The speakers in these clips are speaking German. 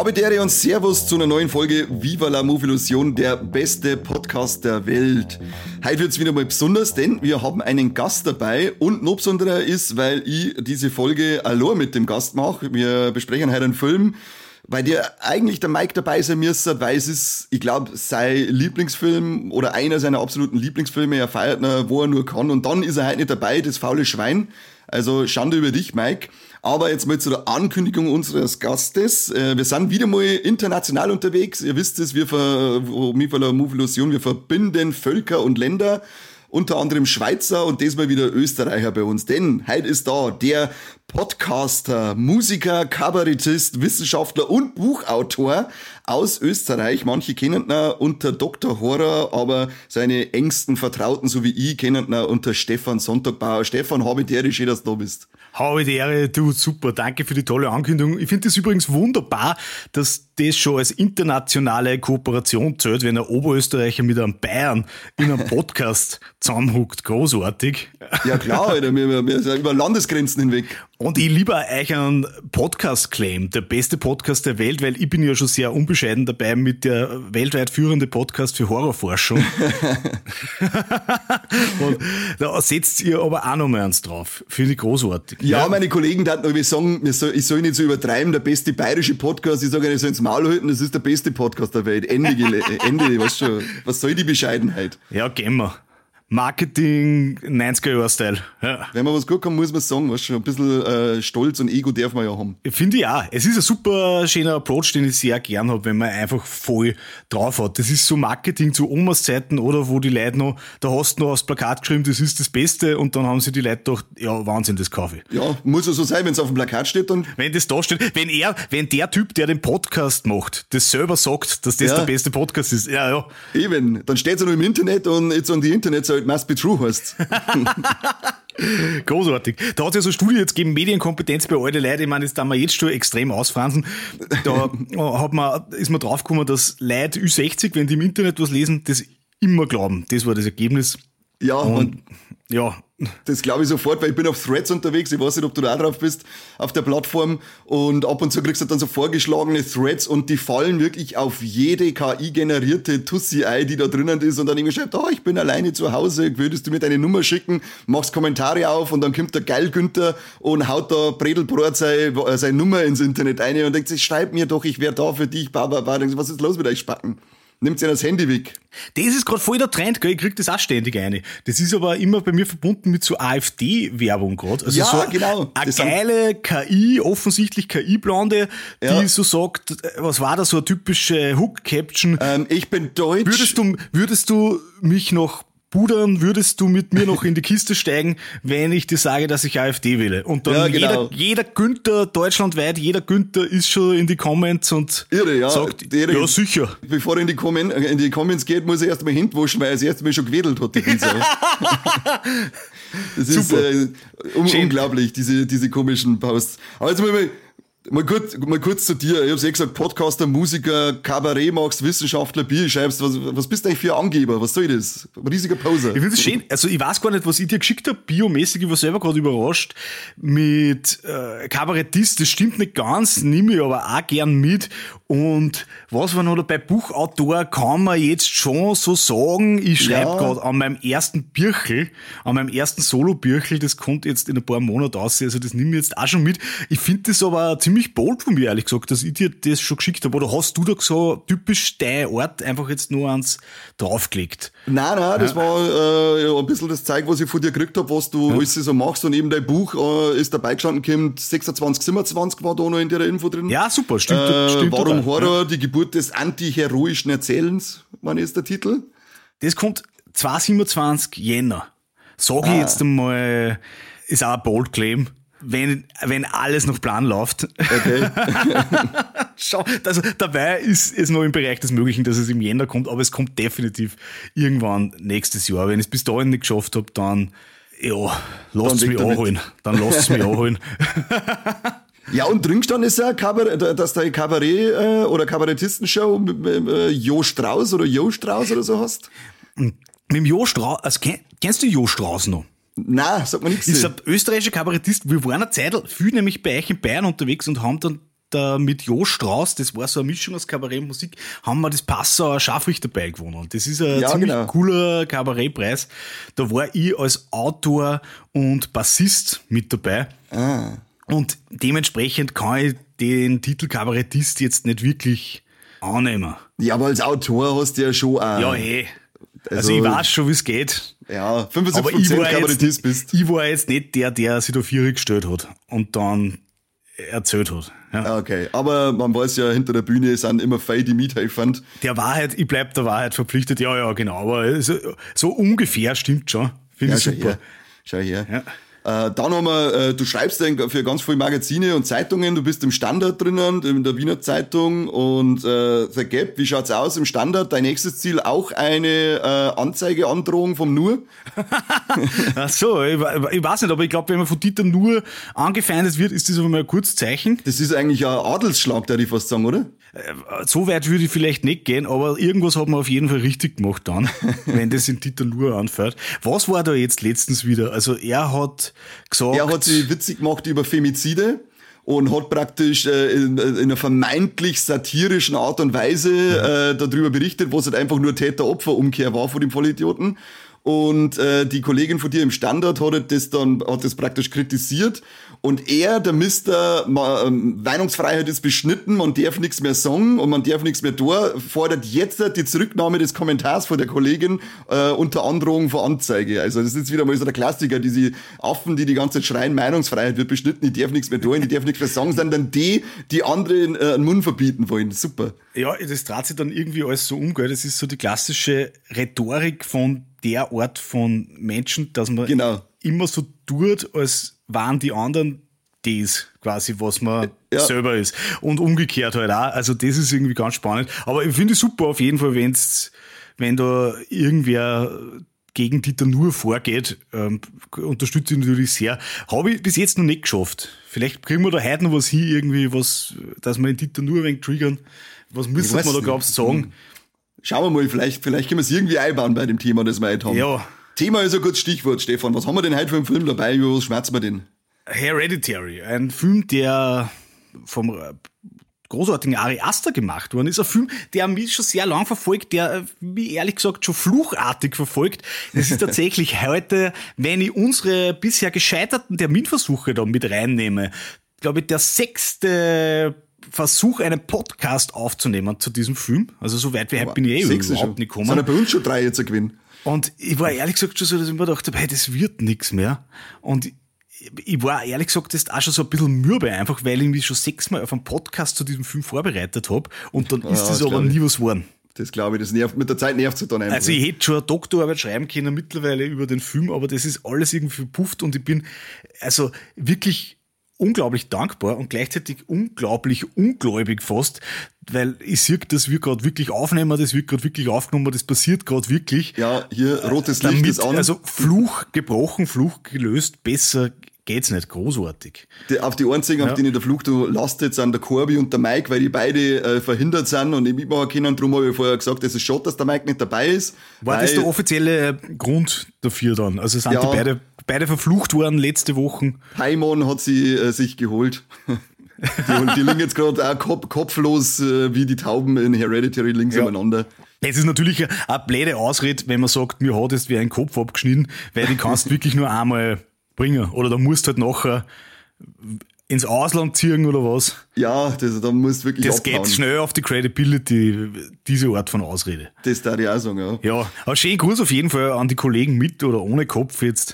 Habe Dere und Servus zu einer neuen Folge Viva la Movilusion, der beste Podcast der Welt. Heute wird's wieder mal besonders, denn wir haben einen Gast dabei und noch besonderer ist, weil ich diese Folge allein mit dem Gast mache. Wir besprechen heute einen Film, weil der eigentlich der Mike dabei sein müsste, weil es ist, ich glaube, sein Lieblingsfilm oder einer seiner absoluten Lieblingsfilme. Er feiert ihn, wo er nur kann, und dann ist er halt nicht dabei, das faule Schwein. Also Schande über dich, Mike. Aber jetzt mal zu der Ankündigung unseres Gastes. Wir sind wieder mal international unterwegs. Ihr wisst es, Viva la Movilusion, wir verbinden Völker und Länder. Unter anderem Schweizer und diesmal wieder Österreicher bei uns. Denn heute ist da der Podcaster, Musiker, Kabarettist, Wissenschaftler und Buchautor aus Österreich. Manche kennen ihn unter Dr. Horror, aber seine engsten Vertrauten, so wie ich, kennen ihn unter Stefan Sonntagbauer. Stefan, habe die Ehre, schön, dass du da bist. Habe die Ehre, du, super, danke für die tolle Ankündigung. Ich finde das übrigens wunderbar, dass das schon als internationale Kooperation zählt, wenn ein Oberösterreicher mit einem Bayern in einem Podcast zusammenhuckt. Großartig. Ja klar, Alter, wir sind über Landesgrenzen hinweg. Und ich liebe euch einen Podcast-Claim, der beste Podcast der Welt, weil ich bin ja schon sehr unbescheiden dabei mit der weltweit führende Podcast für Horrorforschung. Und da setzt ihr aber auch noch mal eins drauf. Finde ich großartig. Ja, meine Kollegen dachten irgendwie sagen, ich soll nicht so übertreiben, der beste bayerische Podcast. Ich sage, ich soll ins Maul halten, das ist der beste Podcast der Welt. Ende, weißt schon. Was soll die Bescheidenheit? Ja, gehen wir. Marketing 90er-Jahr-Style. Ja. Wenn man was gut kann, muss man sagen, weißt schon, ein bisschen Stolz und Ego darf man ja haben. Finde ich auch. Es ist ein super schöner Approach, den ich sehr gern habe, wenn man einfach voll drauf hat. Das ist so Marketing zu Omas Zeiten, oder wo die Leute noch, da hast du noch aufs Plakat geschrieben, das ist das Beste, und dann haben sie die Leute gedacht, ja, Wahnsinn, das kaufe ich. Ja, muss ja so sein, wenn es auf dem Plakat steht, dann. Wenn das da steht, wenn der Typ, der den Podcast macht, das selber sagt, dass das der beste Podcast ist, ja. Eben, dann steht es ja noch im Internet und jetzt an die Internetseite must be true heißt. Großartig. Da hat es ja so eine Studie jetzt gegeben, Medienkompetenz bei alten Leuten. Ich meine, das darf man jetzt schon extrem ausfransen. Da ist man draufgekommen, dass Leute Ü60, wenn die im Internet was lesen, das immer glauben. Das war das Ergebnis. Ja, und ja. Das glaube ich sofort, weil ich bin auf Threads unterwegs. Ich weiß nicht, ob du da drauf bist, auf der Plattform. Und ab und zu kriegst du dann so vorgeschlagene Threads und die fallen wirklich auf jede KI-generierte Tussi ein, die da drinnen ist. Und dann irgendwie schreibt, ich bin alleine zu Hause, würdest du mir deine Nummer schicken? Machst Kommentare auf und dann kommt der Geil Günther und haut da Bredelbrot seine Nummer ins Internet ein und denkt sich, schreib mir doch, ich wäre da für dich, was ist los mit euch Spacken? Nimmt ihr das Handy weg. Das ist gerade voll der Trend, gell? Ich krieg das auch ständig ein. Das ist aber immer bei mir verbunden mit so AfD-Werbung gerade. Also ja, so genau. Eine geile KI, offensichtlich KI-Blonde, die so sagt, was war das, so eine typische Hook-Caption? Ich bin deutsch. Würdest du mich noch pudern, würdest du mit mir noch in die Kiste steigen, wenn ich dir sage, dass ich AfD wähle? Und dann jeder Günther, deutschlandweit, jeder Günther ist schon in die Comments und sagt, ja sicher. Bevor er in die Comments geht, muss er erst mal Hände waschen, weil er das erste Mal schon gewedelt hat. Das ist unglaublich, diese komischen Posts. Aber jetzt mal kurz zu dir. Ich hab's gesagt, Podcaster, Musiker, Kabarett machst, Wissenschaftler, Bier schreibst. Was bist du eigentlich für ein Angeber? Was soll das? Ein riesiger Poser. Ich finde das schön. Also ich weiß gar nicht, was ich dir geschickt habe, biomäßig. Ich war selber gerade überrascht. Mit Kabarettist, das stimmt nicht ganz, nehme ich aber auch gern mit. Und was war noch dabei? Buchautor kann man jetzt schon so sagen. Ich schreibe gerade an meinem ersten Birchel, an meinem ersten Solo-Birchel, das kommt jetzt in ein paar Monaten aus. Also das nehme ich jetzt auch schon mit. Ich finde das aber ziemlich bold von mir, ehrlich gesagt, dass ich dir das schon geschickt habe. Oder hast du da so typisch dein Ort einfach jetzt nur eins draufgelegt? Nein, das war ein bisschen das Zeug, was ich von dir gekriegt habe, was du alles so machst. Und eben dein Buch ist dabei gestanden, kommt 26, 27 war da noch in der Info drin. Ja, super, stimmt. Warum Horror, die Geburt des anti-heroischen Erzählens, wann ist der Titel? Das kommt 27 Jänner. Sag ich jetzt einmal, ist auch ein Bold Claim. Wenn alles nach Plan läuft. Okay. Schau, also dabei ist es noch im Bereich des Möglichen, dass es im Jänner kommt, aber es kommt definitiv irgendwann nächstes Jahr. Wenn ich es bis dahin nicht geschafft habe, dann lasst es mich anholen. Dann lasst es mich anholen. Ja, und drin stand ist ja, dass du eine Kabarett- oder Kabarettistenshow mit Jo Strauß oder so hast. Mit dem Jo Strauß, also kennst du Jo Strauß noch? Nein, sagt man nichts. Das ist ein österreichischer Kabarettist. Wir waren eine Zeit viel nämlich bei euch in Bayern unterwegs und haben dann mit Jo Strauß, das war so eine Mischung aus Kabarett und Musik, haben wir das Passauer Scharfrichterpreis gewonnen. Das ist ein ziemlich cooler Kabarettpreis. Da war ich als Autor und Bassist mit dabei. Und dementsprechend kann ich den Titel Kabarettist jetzt nicht wirklich annehmen. Ja, aber als Autor hast du ja schon auch. Ja, Also ich weiß schon, wie es geht. Ja, 75% Kabarettist bist. Ich war jetzt nicht der sich da vierig gestellt hat und dann erzählt hat. Ja. Okay, aber man weiß ja, hinter der Bühne sind immer fein die Miethelfer. Ich bleib der Wahrheit verpflichtet. Ja, genau. Aber so ungefähr stimmt schon. Finde ich super. Schau her. Ja. Dann haben wir, du schreibst für ganz viele Magazine und Zeitungen, du bist im Standard drinnen, in der Wiener Zeitung und The Gap, wie schaut's aus im Standard? Dein nächstes Ziel auch eine Anzeigeandrohung vom Nur? Ach so, ich weiß nicht, aber ich glaube, wenn man von Dieter Nuhr angefeindet wird, ist das aber mal ein kurzes Zeichen. Das ist eigentlich ein Adelsschlag, der ich fast sagen, oder? So weit würde ich vielleicht nicht gehen, aber irgendwas hat man auf jeden Fall richtig gemacht dann, wenn das in Dieter Nuhr anfällt. Was war da jetzt letztens wieder? Also er hat gesagt... Er hat sich witzig gemacht über Femizide und hat praktisch in einer vermeintlich satirischen Art und Weise darüber berichtet, was halt einfach nur Täter-Opfer-Umkehr war von dem Vollidioten. Und die Kollegin von dir im Standard hat das praktisch kritisiert. Und der Mister, Meinungsfreiheit ist beschnitten, man darf nichts mehr sagen und man darf nichts mehr tun, fordert jetzt die Zurücknahme des Kommentars von der Kollegin unter Androhung von Anzeige. Also das ist wieder mal so der Klassiker, diese Affen, die ganze Zeit schreien, Meinungsfreiheit wird beschnitten, ich darf nichts mehr tun, ich darf nichts mehr sagen, sind dann die anderen den Mund verbieten wollen. Super. Ja, das dreht sich dann irgendwie alles so um, gell? Das ist so die klassische Rhetorik von der Art von Menschen, dass man immer so tut, als waren die anderen das quasi, was man selber ist. Und umgekehrt halt auch. Also das ist irgendwie ganz spannend. Aber ich finde es super auf jeden Fall, wenn da irgendwer gegen Dieter Nuhr vorgeht, unterstütze ich natürlich sehr. Habe ich bis jetzt noch nicht geschafft. Vielleicht kriegen wir da heute noch was hin, irgendwie dass wir in Dieter Nuhr ein wenig triggern. Was müssen wir da, glaubst du, sagen? Schauen wir mal, vielleicht können wir es irgendwie einbauen bei dem Thema, das wir heute haben. Ja. Thema ist ein gutes Stichwort, Stefan. Was haben wir denn heute für einen Film dabei? Über was schmerzen wir denn? Hereditary, ein Film, der vom großartigen Ari Aster gemacht worden ist. Ein Film, der mich schon sehr lang verfolgt, der mich ehrlich gesagt schon fluchartig verfolgt. Es ist tatsächlich heute, wenn ich unsere bisher gescheiterten Terminversuche da mit reinnehme, glaube ich, der 6. Versuch, einen Podcast aufzunehmen zu diesem Film. Also so weit wie heute bin ich überhaupt nicht gekommen. Sind bei uns schon 3 jetzt ein Gewinn. Und ich war ehrlich gesagt schon so, dass ich mir gedacht habe, hey, das wird nichts mehr. Und ich war ehrlich gesagt jetzt auch schon so ein bisschen mürbe, einfach weil ich mich schon 6-mal auf einen Podcast zu diesem Film vorbereitet habe und dann ist das aber nie was geworden. Das glaube ich, das nervt, mit der Zeit nervt es dann einfach. Also ich hätte schon eine Doktorarbeit schreiben können mittlerweile über den Film, aber das ist alles irgendwie verpufft und ich bin also wirklich unglaublich dankbar und gleichzeitig unglaublich ungläubig fast, weil ich sehe, dass wir gerade wirklich aufnehmen, das wird gerade wirklich aufgenommen, das passiert gerade wirklich. Ja, hier rotes Licht ist an. Also Fluch gebrochen, Fluch gelöst, besser geht's nicht, großartig. Auf die einzigen, auf denen der Fluch lastet, sind der Corby und der Mike, weil die beide verhindert sind und nicht mitmachen können. Darum habe ich vorher gesagt, es ist schade, dass der Mike nicht dabei ist. War das der offizielle Grund dafür dann? Also sind die beide verflucht worden letzte Woche? Paimon hat sie sich geholt. Die liegen jetzt gerade auch kopflos wie die Tauben in Hereditary links umeinander. Es ist natürlich eine blöde Ausrede, wenn man sagt, mir hat jetzt wie ein Kopf abgeschnitten, weil die kannst wirklich nur einmal bringen. Oder da musst du halt nachher ins Ausland ziehen oder was. Ja, da musst du wirklich das abhauen. Geht schnell auf die Credibility, diese Art von Ausrede. Das darf ich auch sagen, ja. Ja, aber schönen Gruß auf jeden Fall an die Kollegen mit oder ohne Kopf jetzt.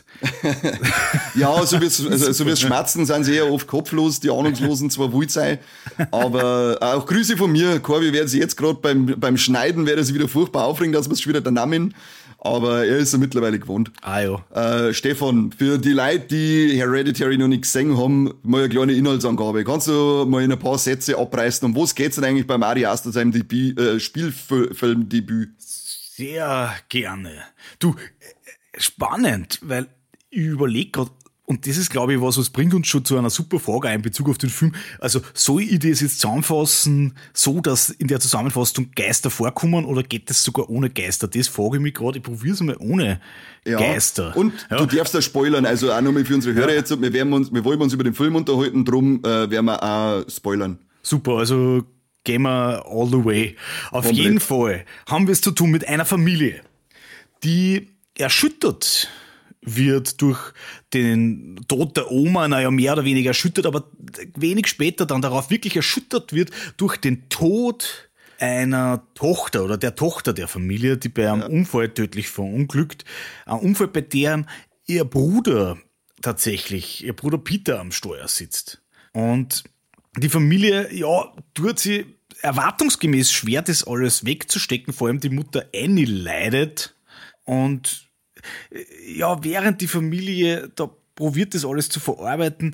Ja, so wie's schmerzen, sind sie eher oft kopflos, die Ahnungslosen zwar wohl sein, aber auch Grüße von mir. Corby wird sich jetzt gerade beim Schneiden, wird er sich wieder furchtbar aufregen, dass wir es schon wieder der Namen. Aber er ist ja mittlerweile gewohnt. Ah ja. Stefan, für die Leute, die Hereditary noch nicht gesehen haben, mal eine kleine Inhaltsangabe. Kannst du mal in ein paar Sätze abreißen? Um was geht's denn eigentlich beim Ari Aster seinem Spielfilmdebüt? Sehr gerne. Du, spannend, weil ich überlege gerade, und das ist, glaube ich, was bringt uns schon zu einer super Frage in Bezug auf den Film. Also, soll ich das jetzt zusammenfassen, so dass in der Zusammenfassung Geister vorkommen oder geht das sogar ohne Geister? Das frage ich mich gerade. Ich probiere es mal ohne Geister. Und du darfst da spoilern, also auch nochmal für unsere Hörer jetzt. Wir wollen uns über den Film unterhalten, drum werden wir auch spoilern. Super, also gehen wir all the way. Auf jeden Fall haben wir es zu tun mit einer Familie, die erschüttert wird durch den Tod der Oma, naja, mehr oder weniger erschüttert, aber wenig später dann darauf wirklich erschüttert wird durch den Tod einer Tochter oder der Tochter der Familie, die bei einem Unfall tödlich verunglückt. Ein Unfall, bei dem ihr Bruder Peter am Steuer sitzt. Und die Familie, ja, tut sie erwartungsgemäß schwer, das alles wegzustecken. Vor allem die Mutter Annie leidet. Und ja, während die Familie da probiert, das alles zu verarbeiten,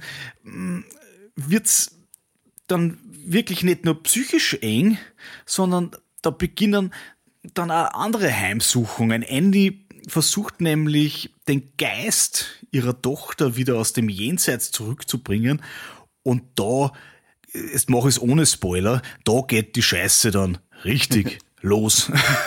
wird's dann wirklich nicht nur psychisch eng, sondern da beginnen dann auch andere Heimsuchungen. Annie versucht nämlich, den Geist ihrer Tochter wieder aus dem Jenseits zurückzubringen. Und da, jetzt mache ich es ohne Spoiler, da geht die Scheiße dann richtig los.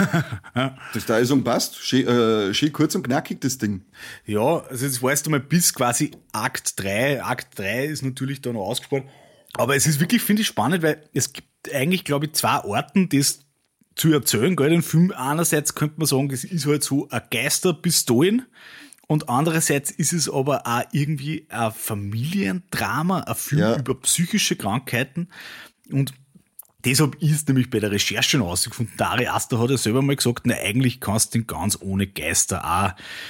Das Teilung passt. Schön kurz und knackig, das Ding. Ja, also jetzt weißt du mal bis quasi Akt 3. Akt 3 ist natürlich da noch ausgespart. Aber es ist wirklich, finde ich, spannend, weil es gibt eigentlich, glaube ich, zwei Arten, das zu erzählen. Gell? Den Film einerseits könnte man sagen, das ist halt so ein Geisterpistolen. Und andererseits ist es aber auch irgendwie ein Familiendrama, ein Film über psychische Krankheiten. Und deshalb ist nämlich bei der Recherche noch rausgefunden, der Ari Aster hat ja selber mal gesagt, na, eigentlich kannst du den ganz ohne Geister auch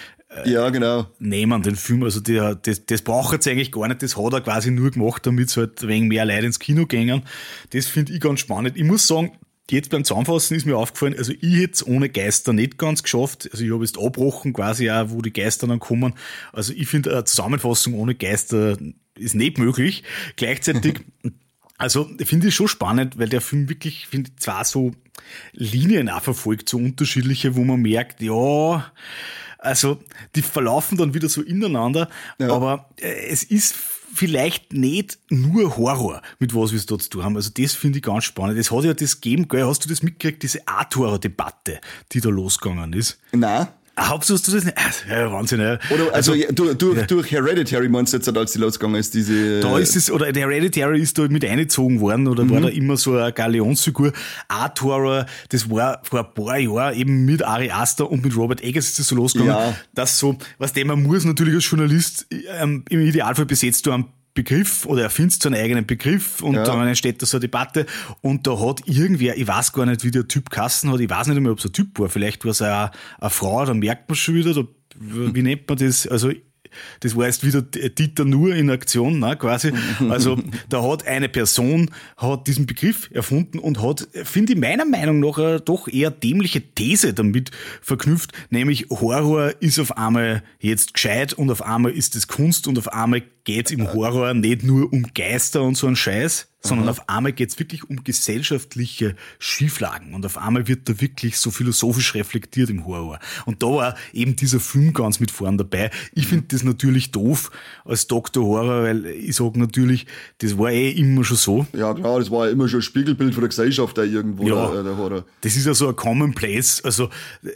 genau. nehmen, den Film. Also das braucht er jetzt eigentlich gar nicht, das hat er quasi nur gemacht, damit es halt wegen mehr Leute ins Kino gingen. Das finde ich ganz spannend. Ich muss sagen, jetzt beim Zusammenfassen ist mir aufgefallen, also ich hätte es ohne Geister nicht ganz geschafft. Also ich habe jetzt abgebrochen quasi auch, wo die Geister dann kommen. Also ich finde, eine Zusammenfassung ohne Geister ist nicht möglich. Gleichzeitig also finde ich schon spannend, weil der Film wirklich, finde ich, zwar so Linien auch verfolgt, so unterschiedliche, wo man merkt, ja, also die verlaufen dann wieder so ineinander, aber es ist vielleicht nicht nur Horror, mit was wir es da zu tun haben. Also das finde ich ganz spannend. Es hat ja das gegeben, gell, hast du das mitgekriegt, diese Art-Horror-Debatte, die da losgegangen ist? Nein. Hauptsächlich du das nicht? Ja, Wahnsinn, ja. Oder also durch Hereditary meinst du jetzt, als die losgegangen ist, diese... Da ist es, oder der Hereditary ist da mit eingezogen worden, oder war da immer so eine Galionsfigur. Art Horror, das war vor ein paar Jahren eben mit Ari Aster und mit Robert Eggers ist das so losgegangen, dass so, was dem man muss natürlich als Journalist, im Idealfall besetzt du einen Begriff oder erfindest so einen eigenen Begriff und dann entsteht da so eine Debatte und da hat irgendwer, ich weiß gar nicht, wie der Typ geheißen hat, ich weiß nicht mehr, ob es ein Typ war, vielleicht war es eine Frau, da merkt man schon wieder, wie nennt man das, also das war jetzt wieder Dieter Nuhr in Aktion, ne, quasi. Also da hat eine Person hat diesen Begriff erfunden und hat, finde ich meiner Meinung nach, doch eher dämliche These damit verknüpft, nämlich Horror ist auf einmal jetzt gescheit und auf einmal ist es Kunst und auf einmal geht's im Horror nicht nur um Geister und so einen Scheiß, sondern auf einmal geht's wirklich um gesellschaftliche Schieflagen und auf einmal wird da wirklich so philosophisch reflektiert im Horror. Und da war eben dieser Film ganz mit vorn dabei. Ich finde das natürlich doof als Dr. Horror, weil ich sage natürlich, das war immer schon so. Ja klar, das war ja immer schon ein Spiegelbild von der Gesellschaft da irgendwo, der Horror. Das ist ja so ein Commonplace, also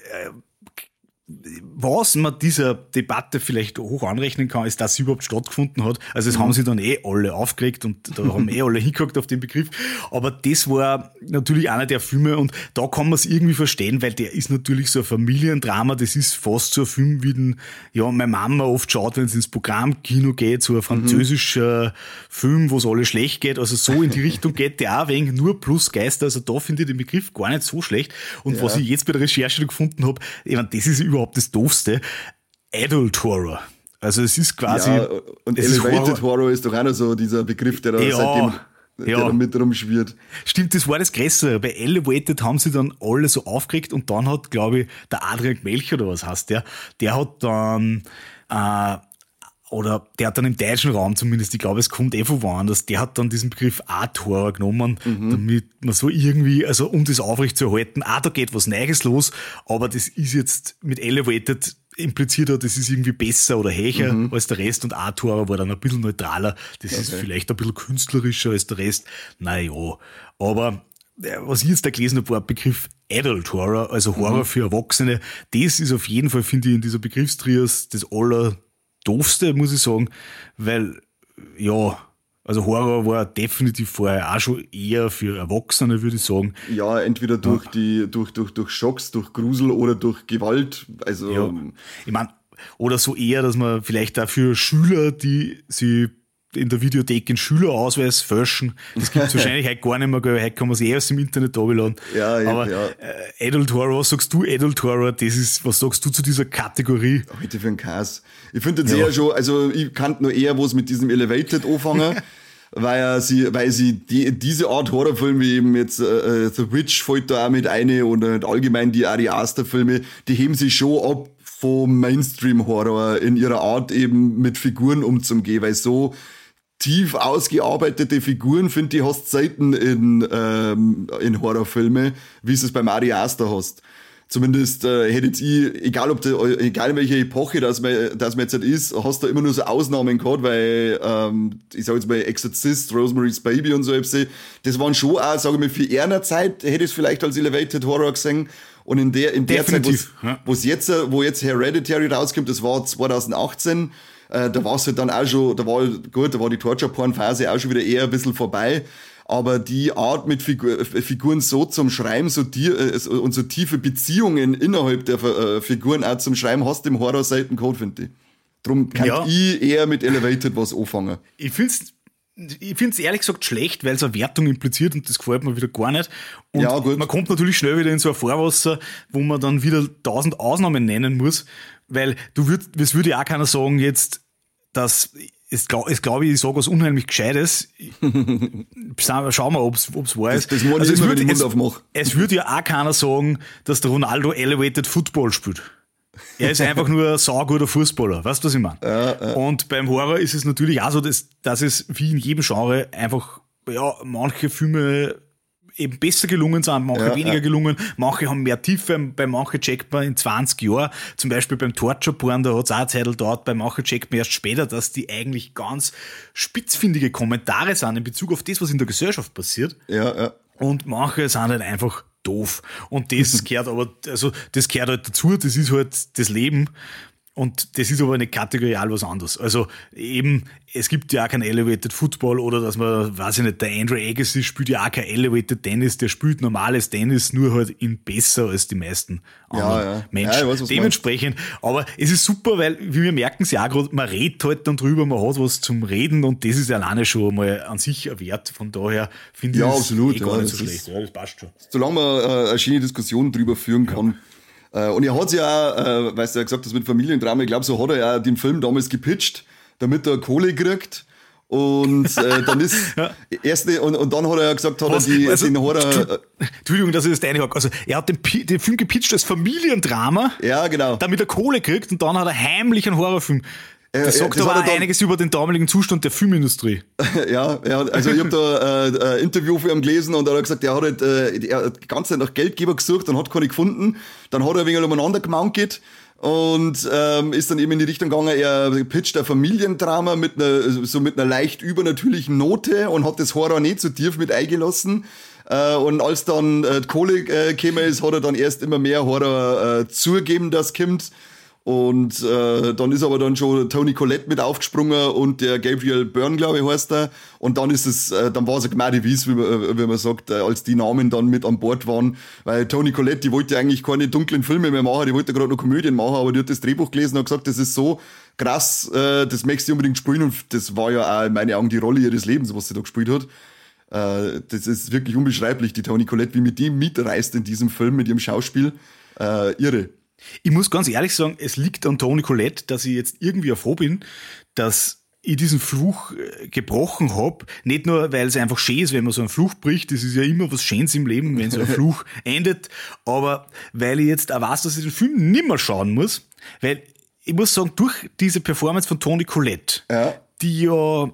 was man dieser Debatte vielleicht hoch anrechnen kann, ist, dass sie überhaupt stattgefunden hat. Also es haben sie dann alle aufgeregt und da haben alle hingeguckt auf den Begriff. Aber das war natürlich einer der Filme und da kann man es irgendwie verstehen, weil der ist natürlich so ein Familiendrama. Das ist fast so ein Film, wie den, meine Mama oft schaut, wenn sie ins Programmkino geht, so ein französischer Film, wo es alle schlecht geht. Also so in die Richtung geht der auch wegen nur plus Geister. Also da finde ich den Begriff gar nicht so schlecht. Und was ich jetzt bei der Recherche gefunden habe, ich meine, das ist überhaupt das Doofste, Adult Horror. Also es ist quasi... Ja, und Elevated Horror ist doch auch noch so dieser Begriff, der da seitdem der da mit rumschwirrt. Stimmt, das war das Größere. Bei Elevated haben sie dann alle so aufgeregt und dann hat, glaube ich, der Adrian Gmelch oder was heißt der hat dann... oder der hat dann im deutschen Raum zumindest, ich glaube, es kommt von woanders, der hat dann diesen Begriff Art Horror genommen, damit man so irgendwie, also um das aufrechtzuerhalten, da geht was Neues los, aber das ist jetzt mit Elevated impliziert, das ist irgendwie besser oder höher als der Rest und Art Horror war dann ein bisschen neutraler, das ist vielleicht ein bisschen künstlerischer als der Rest, naja, aber was ich jetzt da gelesen habe, war ein Begriff Adult Horror, also Horror für Erwachsene, das ist auf jeden Fall, finde ich, in dieser Begriffstrias das Doofste, muss ich sagen, weil, Also Horror war definitiv vorher auch schon eher für Erwachsene, würde ich sagen. Ja, entweder durch durch Schocks, durch Grusel oder durch Gewalt. Also Ja. Ich meine, oder so eher, dass man vielleicht auch für Schüler, die sie in der Videothek einen Schülerausweis fälschen, das gibt es wahrscheinlich heute gar nicht mehr, gell? Heute kann man sich aus dem Internet runterladen. Ja, aber ja. Adult Horror, was sagst du Adult Horror, was sagst du zu dieser Kategorie? Heute für einen Käse. Ich finde jetzt eher schon, also ich kann nur eher was mit diesem Elevated anfangen, weil sie diese Art Horrorfilme, wie eben jetzt The Witch fällt da auch mit eine und allgemein die Ari Aster Filme, die heben sich schon ab vom Mainstream-Horror in ihrer Art eben mit Figuren umzugehen, weil so tief ausgearbeitete Figuren, finde ich, hast selten in Horrorfilme, wie es beim Ari Aster hast. Zumindest hätte jetzt ich, egal in welcher Epoche das man jetzt halt ist, hast du immer nur so Ausnahmen gehabt, weil ich sag jetzt mal Exorcist, Rosemary's Baby und so etwas, das waren schon auch, sage ich mal, für einer Zeit hätte ich es vielleicht als Elevated Horror gesehen. Und in der Zeit, wo jetzt Hereditary rauskommt, das war 2018, da war es halt dann auch schon, da war die Torture-Porn-Phase auch schon wieder eher ein bisschen vorbei. Aber die Art mit Figuren so zum Schreiben und so tiefe Beziehungen innerhalb der Figuren auch zum Schreiben hast du im Horror selten gehabt, finde ich. Drum kann ich eher mit Elevated was anfangen. Ich find's ehrlich gesagt schlecht, weil es eine Wertung impliziert und das gefällt mir wieder gar nicht. Und ja, gut. Man kommt natürlich schnell wieder in so ein Fahrwasser, wo man dann wieder 1000 Ausnahmen nennen muss, weil es würde ja auch keiner sagen jetzt, dass ich glaube, ich sage was unheimlich Gescheites. Schauen wir, ob's wahr ist. Das also es würde ja auch keiner sagen, dass der Ronaldo Elevated Football spielt. Er ist einfach nur ein sauguter Fußballer. Weißt du, was ich meine? Ja. Und beim Horror ist es natürlich auch so, dass es wie in jedem Genre einfach, ja, manche Filme eben besser gelungen sind, manche weniger gelungen, manche haben mehr Tiefe, bei manchen checkt man in 20 Jahren, zum Beispiel beim Torture Porn, da hat es auch eine Zeit gedauert, bei manchen checkt man erst später, dass die eigentlich ganz spitzfindige Kommentare sind in Bezug auf das, was in der Gesellschaft passiert. Ja. Und manche sind halt einfach doof. Und das gehört das gehört halt dazu, das ist halt das Leben. Und das ist aber nicht kategorial was anderes. Also eben, es gibt ja auch kein Elevated Football oder dass man, weiß ich nicht, der Andrew Agassi spielt ja auch kein Elevated Tennis, der spielt normales Tennis, nur halt in besser als die meisten anderen Menschen. Ja, dementsprechend, aber es ist super, weil, wie wir merken es ja auch gerade, man redet halt dann drüber, man hat was zum Reden und das ist alleine schon mal an sich ein Wert. Von daher finde ich absolut, gar nicht so schlecht. Ja, das passt schon. Solange man eine schöne Diskussion drüber führen kann. Und er hat ja, weißt du ja gesagt, das mit Familiendrama, ich glaube, so hat er ja den Film damals gepitcht, damit er Kohle kriegt. Und dann ist und dann hat er ja gesagt, den Horror. Entschuldigung, dass ich das deine habe. Also er hat den Film gepitcht als Familiendrama, ja, genau, damit er Kohle kriegt und dann hat er heimlich einen Horrorfilm. Das sagt aber auch einiges über den damaligen Zustand der Filmindustrie. Ja, also ich habe da ein Interview für ihn gelesen und da hat er gesagt, er hat halt die ganze Zeit nach Geldgeber gesucht und hat keine gefunden. Dann hat er ein wenig umeinander gemaunkelt und ist dann eben in die Richtung gegangen, er pitcht ein Familiendrama mit einer leicht übernatürlichen Note und hat das Horror nicht so tief mit eingelassen. Und als dann die Kohle gekommen ist, hat er dann erst immer mehr Horror zugegeben, dass kommt. Und dann ist aber dann schon Toni Collette mit aufgesprungen und der Gabriel Byrne, glaube ich, heißt er. Und dann dann war es eine Gnade Wies, wie man sagt, als die Namen dann mit an Bord waren. Weil Toni Collette, die wollte eigentlich keine dunklen Filme mehr machen, die wollte gerade noch Komödien machen, aber die hat das Drehbuch gelesen und gesagt, das ist so krass, das möchte sie unbedingt spielen. Und das war ja auch in meinen Augen die Rolle ihres Lebens, was sie da gespielt hat. Das ist wirklich unbeschreiblich, die Toni Collette, wie mit die mitreißt in diesem Film, mit ihrem Schauspiel. Irre. Ich muss ganz ehrlich sagen, es liegt an Toni Collette, dass ich jetzt irgendwie froh bin, dass ich diesen Fluch gebrochen habe. Nicht nur, weil es einfach schön ist, wenn man so einen Fluch bricht, das ist ja immer was Schönes im Leben, wenn so ein Fluch endet, aber weil ich jetzt auch weiß, dass ich den Film nimmer schauen muss, weil ich muss sagen, durch diese Performance von Toni Collette, die ja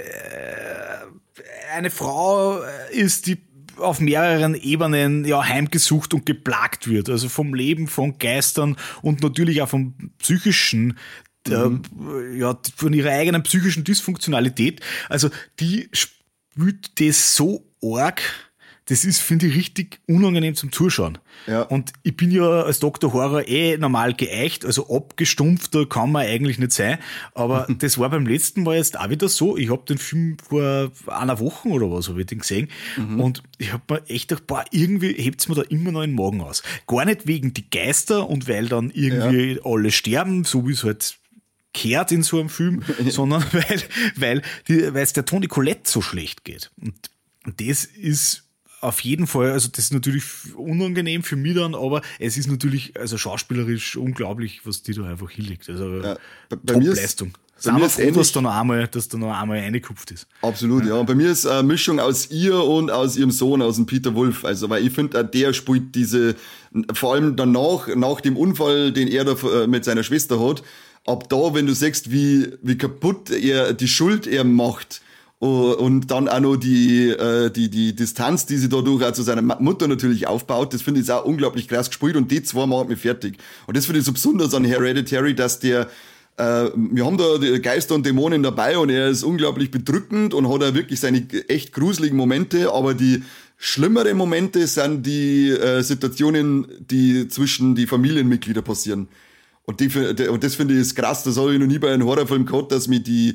eine Frau ist, die auf mehreren Ebenen heimgesucht und geplagt wird. Also vom Leben, von Geistern und natürlich auch vom psychischen, von ihrer eigenen psychischen Dysfunktionalität. Also die spürt das so arg, das ist, finde ich, richtig unangenehm zum Zuschauen. Ja. Und ich bin ja als Dr. Horror normal geeicht, also abgestumpfter kann man eigentlich nicht sein. Aber das war beim letzten Mal jetzt auch wieder so. Ich habe den Film vor einer Woche oder was, habe ich den gesehen. Und ich habe mir echt gedacht, boah, irgendwie hebt's mir da immer noch den Magen aus. Gar nicht wegen die Geister und weil dann irgendwie alle sterben, so wie es halt kehrt in so einem Film, sondern weil es der Toni Collette so schlecht geht. Und das ist auf jeden Fall, also das ist natürlich unangenehm für mich dann, aber es ist natürlich also schauspielerisch unglaublich, was die da einfach hinlegt. Also Top-Leistung. Sind wir froh, dass da noch einmal reingekupft ist. Absolut, ja. Und bei mir ist eine Mischung aus ihr und aus ihrem Sohn, aus dem Peter Wolf. Also, weil ich finde, der spielt diese, vor allem danach, nach dem Unfall, den er da mit seiner Schwester hat, ab da, wenn du siehst, wie kaputt er die Schuld er macht, und dann auch noch die Distanz, die sie dadurch auch zu seiner Mutter natürlich aufbaut, das finde ich auch unglaublich krass gespielt und die zwei machen mich fertig. Und das finde ich so besonders an Hereditary, dass wir haben da die Geister und Dämonen dabei und er ist unglaublich bedrückend und hat auch wirklich seine echt gruseligen Momente, aber die schlimmeren Momente sind die Situationen, die zwischen die Familienmitglieder passieren. Und das finde ich ist krass, das habe ich noch nie bei einem Horrorfilm gehabt, dass mir die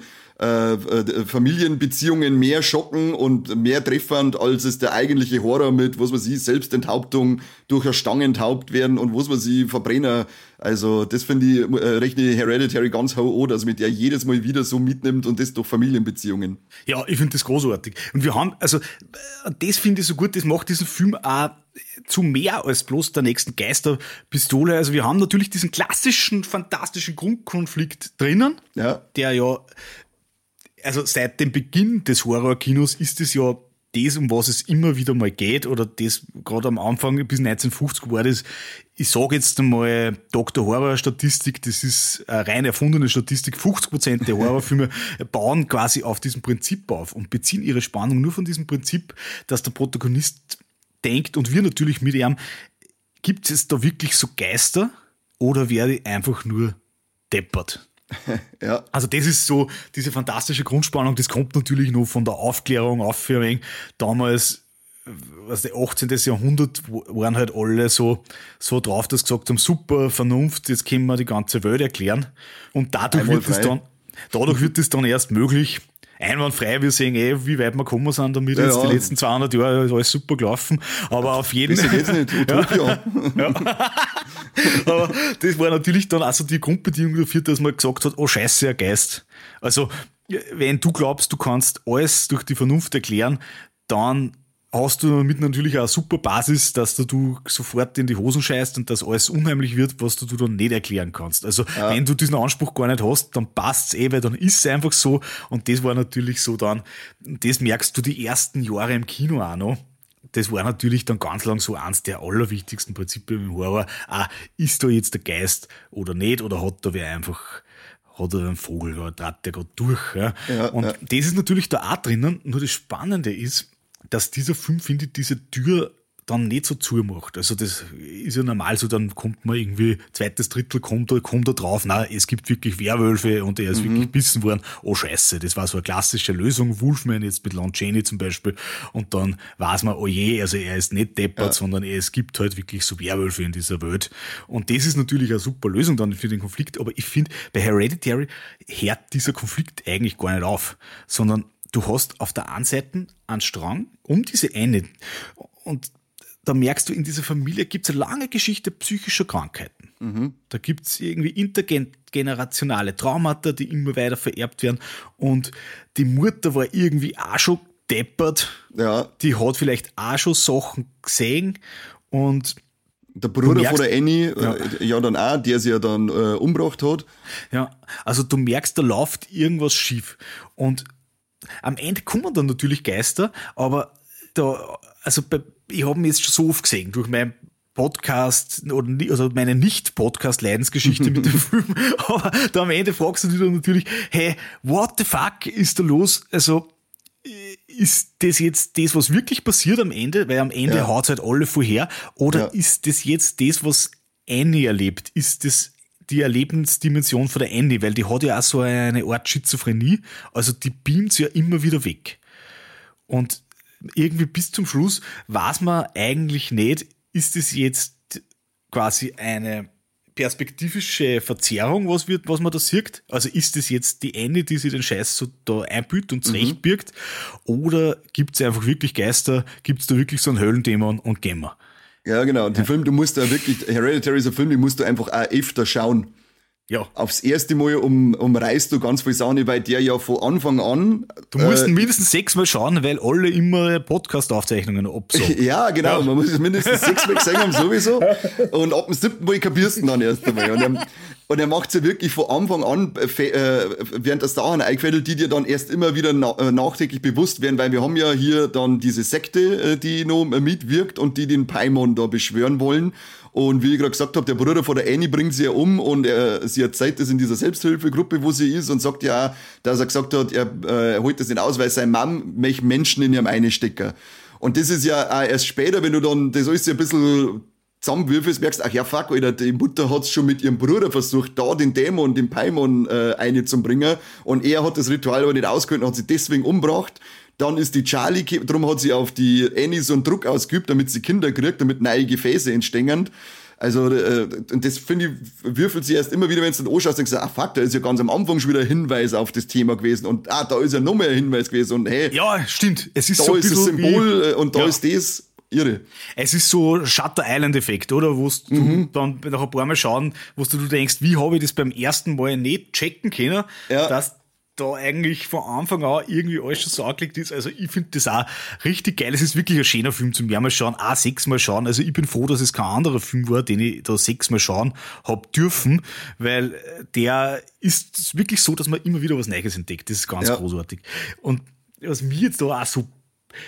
Familienbeziehungen mehr schocken und mehr treffend, als es der eigentliche Horror mit, was weiß ich, Selbstenthauptung durch eine Stange enthaupt werden und was weiß ich, Verbrenner. Also das finde ich, rechne Hereditary ganz hoch an, dass mit der jedes Mal wieder so mitnimmt und das durch Familienbeziehungen. Ja, ich finde das großartig. Und wir haben, also das finde ich so gut, das macht diesen Film auch zu mehr als bloß der nächsten Geisterpistole. Also wir haben natürlich diesen klassischen, fantastischen Grundkonflikt drinnen, der ja, also seit dem Beginn des Horrorkinos ist es ja das, um was es immer wieder mal geht, oder das gerade am Anfang bis 1950 war das, ich sage jetzt einmal Dr. Horror-Statistik, das ist eine rein erfundene Statistik, 50% der Horrorfilme bauen quasi auf diesem Prinzip auf und beziehen ihre Spannung nur von diesem Prinzip, dass der Protagonist denkt und wir natürlich mit ihm, gibt es da wirklich so Geister oder werde ich einfach nur deppert? Ja. Also das ist so diese fantastische Grundspannung, das kommt natürlich noch von der Aufklärung auf für ein wenig. Damals, was 18. Jahrhundert, waren halt alle so drauf, dass sie gesagt haben, super, Vernunft, jetzt können wir die ganze Welt erklären. Und dadurch wird es dann erst möglich, einwandfrei, wir sehen wie weit wir gekommen sind damit, jetzt die letzten 200 Jahre ist alles super gelaufen, aber auf jeden Fall. Besser geht's nicht, Utopia. Aber das war natürlich dann auch so die Grundbedingung dafür, dass man gesagt hat, oh Scheiße, ein Geist. Also, wenn du glaubst, du kannst alles durch die Vernunft erklären, dann hast du damit natürlich auch eine super Basis, dass du sofort in die Hosen scheißt und dass alles unheimlich wird, was du dann nicht erklären kannst. Also, wenn du diesen Anspruch gar nicht hast, dann passt's weil dann ist es einfach so. Und das war natürlich so dann, das merkst du die ersten Jahre im Kino auch noch. Das war natürlich dann ganz lang so eins der allerwichtigsten Prinzipien im Horror. Ist da jetzt der Geist oder nicht? Oder hat da wer einfach, hat er einen Vogel, oder trat der gerade durch? Ja? Das ist natürlich da auch drinnen. Nur das Spannende ist, dass dieser Film, finde ich, diese Tür dann nicht so zumacht. Also das ist ja normal so, dann kommt man irgendwie, zweites Drittel kommt er drauf, na, es gibt wirklich Werwölfe und er ist wirklich bissen worden. Oh Scheiße, das war so eine klassische Lösung, Wolfman jetzt mit Lon Chaney zum Beispiel, und dann weiß man, oh je, also er ist nicht deppert, sondern es gibt halt wirklich so Werwölfe in dieser Welt. Und das ist natürlich eine super Lösung dann für den Konflikt, aber ich finde, bei Hereditary hört dieser Konflikt eigentlich gar nicht auf, sondern du hast auf der einen Seite einen Strang um diese eine, und da merkst du, in dieser Familie gibt es eine lange Geschichte psychischer Krankheiten. Da gibt es irgendwie intergenerationale Traumata, die immer weiter vererbt werden. Und die Mutter war irgendwie auch schon deppert. Ja. Die hat vielleicht auch schon Sachen gesehen. Und der Bruder von der Annie, dann auch, der sie ja dann umgebracht hat. Ja, also du merkst, da läuft irgendwas schief. Und am Ende kommen dann natürlich Geister, aber ich habe mich jetzt schon so oft gesehen, durch meinen Podcast, also meine Nicht-Podcast-Leidensgeschichte mit dem Film, aber da am Ende fragst du dich dann natürlich, hey, what the fuck ist da los? Also, ist das jetzt das, was wirklich passiert am Ende? Weil am Ende haut es halt alle vorher. Oder ist das jetzt das, was Annie erlebt? Ist das die Erlebensdimension von der Annie? Weil die hat ja auch so eine Art Schizophrenie. Also die beamt ja immer wieder weg. Und irgendwie bis zum Schluss weiß man eigentlich nicht, ist es jetzt quasi eine perspektivische Verzerrung, was man da sieht? Also ist es jetzt die Annie, die sich den Scheiß so da einbüht und zurechtbirgt? Oder gibt es einfach wirklich Geister? Gibt es da wirklich so einen Höllendämon und gehen wir? Ja, genau. Und den Film, du musst da wirklich, Hereditary ist ein Film, den musst du einfach auch öfter schauen. Ja. Aufs erste Mal umreißt du ganz viel Sachen, weil der ja von Anfang an... Du musst ihn mindestens 6-mal schauen, weil alle immer Podcast-Aufzeichnungen absagen. Ja, genau. Man muss es mindestens 6-mal gesehen haben, sowieso. Und ab dem 7. Mal kapierst du ihn dann erst einmal. Und er macht es ja wirklich von Anfang an, während das Sachen eingefädelt, die dir dann erst immer wieder nachträglich bewusst werden, weil wir haben ja hier dann diese Sekte, die noch mitwirkt und die den Paimon da beschwören wollen. Und wie ich gerade gesagt habe, der Bruder von der Annie bringt sie ja um und sie erzählt das in dieser Selbsthilfegruppe, wo sie ist und sagt ja, dass er gesagt hat, er holt das nicht aus, weil seine Mom möchte Menschen in ihrem einstecken. Und das ist ja auch erst später, wenn du dann das alles ein bisschen zusammenwürfelst, merkst, ach ja, fuck, Alter, die Mutter hat's schon mit ihrem Bruder versucht, da den Dämon, den Paimon einzubringen und er hat das Ritual aber nicht ausgehalten und hat sie deswegen umgebracht. Dann ist die Charlie, darum hat sie auf die Annie so einen Druck ausgeübt, damit sie Kinder kriegt, damit neue Gefäße entstehen. Also, und das finde ich, würfelt sie erst immer wieder, wenn du dann anschaust, und sagst, fuck, da ist ja ganz am Anfang schon wieder ein Hinweis auf das Thema gewesen und da ist ja noch mehr ein Hinweis gewesen und hey. Ja, stimmt. Es ist da so ist das Symbol und da ist das irre. Es ist so Shutter Island-Effekt, oder? Wo du dann nach ein paar Mal schauen, wo du denkst, wie habe ich das beim ersten Mal nicht checken können, dass da eigentlich von Anfang an irgendwie alles schon so angelegt ist. Also ich finde das auch richtig geil. Es ist wirklich ein schöner Film zum mehrmals schauen, auch 6-mal schauen. Also ich bin froh, dass es kein anderer Film war, den ich da 6-mal schauen hab dürfen, weil der ist wirklich so, dass man immer wieder was Neues entdeckt. Das ist ganz großartig. Und was mich jetzt da auch so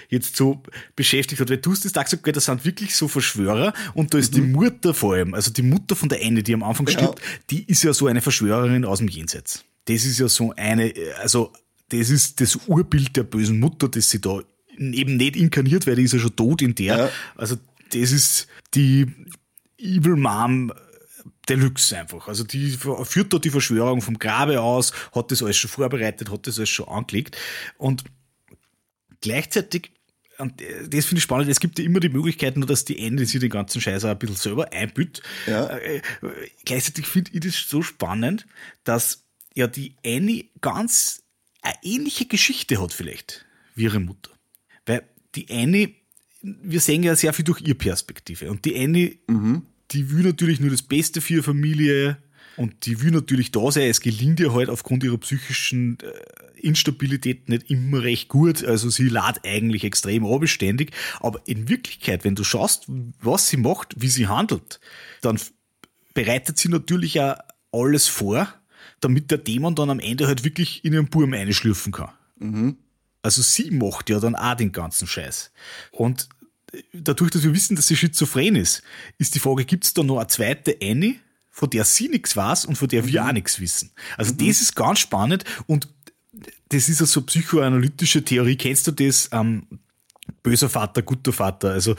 beschäftigt hat, weil du hast das da gesagt, das sind wirklich so Verschwörer und da ist die Mutter vor allem, also die Mutter von der Annie, die am Anfang stirbt, die ist ja so eine Verschwörerin aus dem Jenseits. Das ist ja so eine, also das ist das Urbild der bösen Mutter, das sie da eben nicht inkarniert, weil die ist ja schon tot in der. Ja. Also das ist die Evil Mom Deluxe einfach. Also die führt da die Verschwörung vom Grabe aus, hat das alles schon vorbereitet, hat das alles schon angelegt und gleichzeitig, und das finde ich spannend, es gibt ja immer die Möglichkeit, nur dass die Annie sich den ganzen Scheiß auch ein bisschen selber einbüht. Ja. Gleichzeitig finde ich das so spannend, dass ja die Annie ganz eine ähnliche Geschichte hat vielleicht wie ihre Mutter. Weil die Annie, wir sehen ja sehr viel durch ihre Perspektive. Und die Annie, die will natürlich nur das Beste für ihre Familie und die will natürlich da sein. Es gelingt ihr halt aufgrund ihrer psychischen Instabilität nicht immer recht gut. Also sie lädt eigentlich extrem beständig. Aber in Wirklichkeit, wenn du schaust, was sie macht, wie sie handelt, dann bereitet sie natürlich auch alles vor, damit der Dämon dann am Ende halt wirklich in ihren Burm einschlürfen kann. Also sie macht ja dann auch den ganzen Scheiß. Und dadurch, dass wir wissen, dass sie schizophren ist die Frage, gibt es da noch eine zweite Annie, von der sie nichts weiß und von der wir auch nichts wissen? Also das ist ganz spannend und das ist ja so psychoanalytische Theorie. Kennst du das? Böser Vater, guter Vater. Also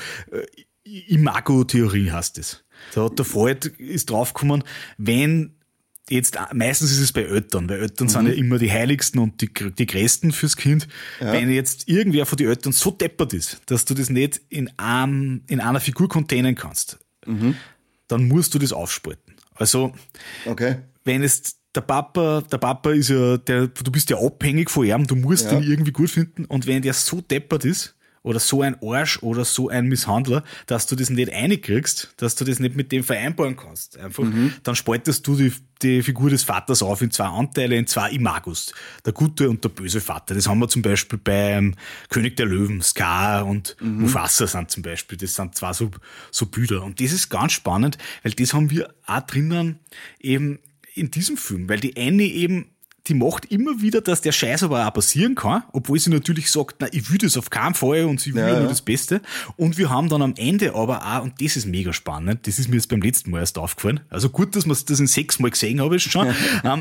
Imago-Theorie heißt das. Da hat der Freud ist draufgekommen, wenn jetzt, meistens ist es bei Eltern, weil Eltern sind ja immer die Heiligsten und die Größten fürs Kind. Ja. Wenn jetzt irgendwer von den Eltern so deppert ist, dass du das nicht in einer Figur containen kannst, dann musst du das aufspalten. Also, wenn es der Papa ist ja, du bist ja abhängig von ihm, du musst ihn irgendwie gut finden und wenn der so deppert ist, oder so ein Arsch oder so ein Misshandler, dass du das nicht reinkriegst, dass du das nicht mit dem vereinbaren kannst. Einfach, dann spaltest du die Figur des Vaters auf in 2 Anteile, in 2 Imagos. Der gute und der böse Vater. Das haben wir zum Beispiel beim König der Löwen, Scar und Mufasa sind zum Beispiel. Das sind 2 so Bilder. Und das ist ganz spannend, weil das haben wir auch drinnen eben in diesem Film, weil die Annie eben die macht immer wieder, dass der Scheiß aber auch passieren kann, obwohl sie natürlich sagt, na, ich will das auf keinen Fall und sie will ja nur das Beste. Und wir haben dann am Ende aber auch, und das ist mega spannend, das ist mir jetzt beim letzten Mal erst aufgefallen, also gut, dass wir das in 6 Mal gesehen haben schon,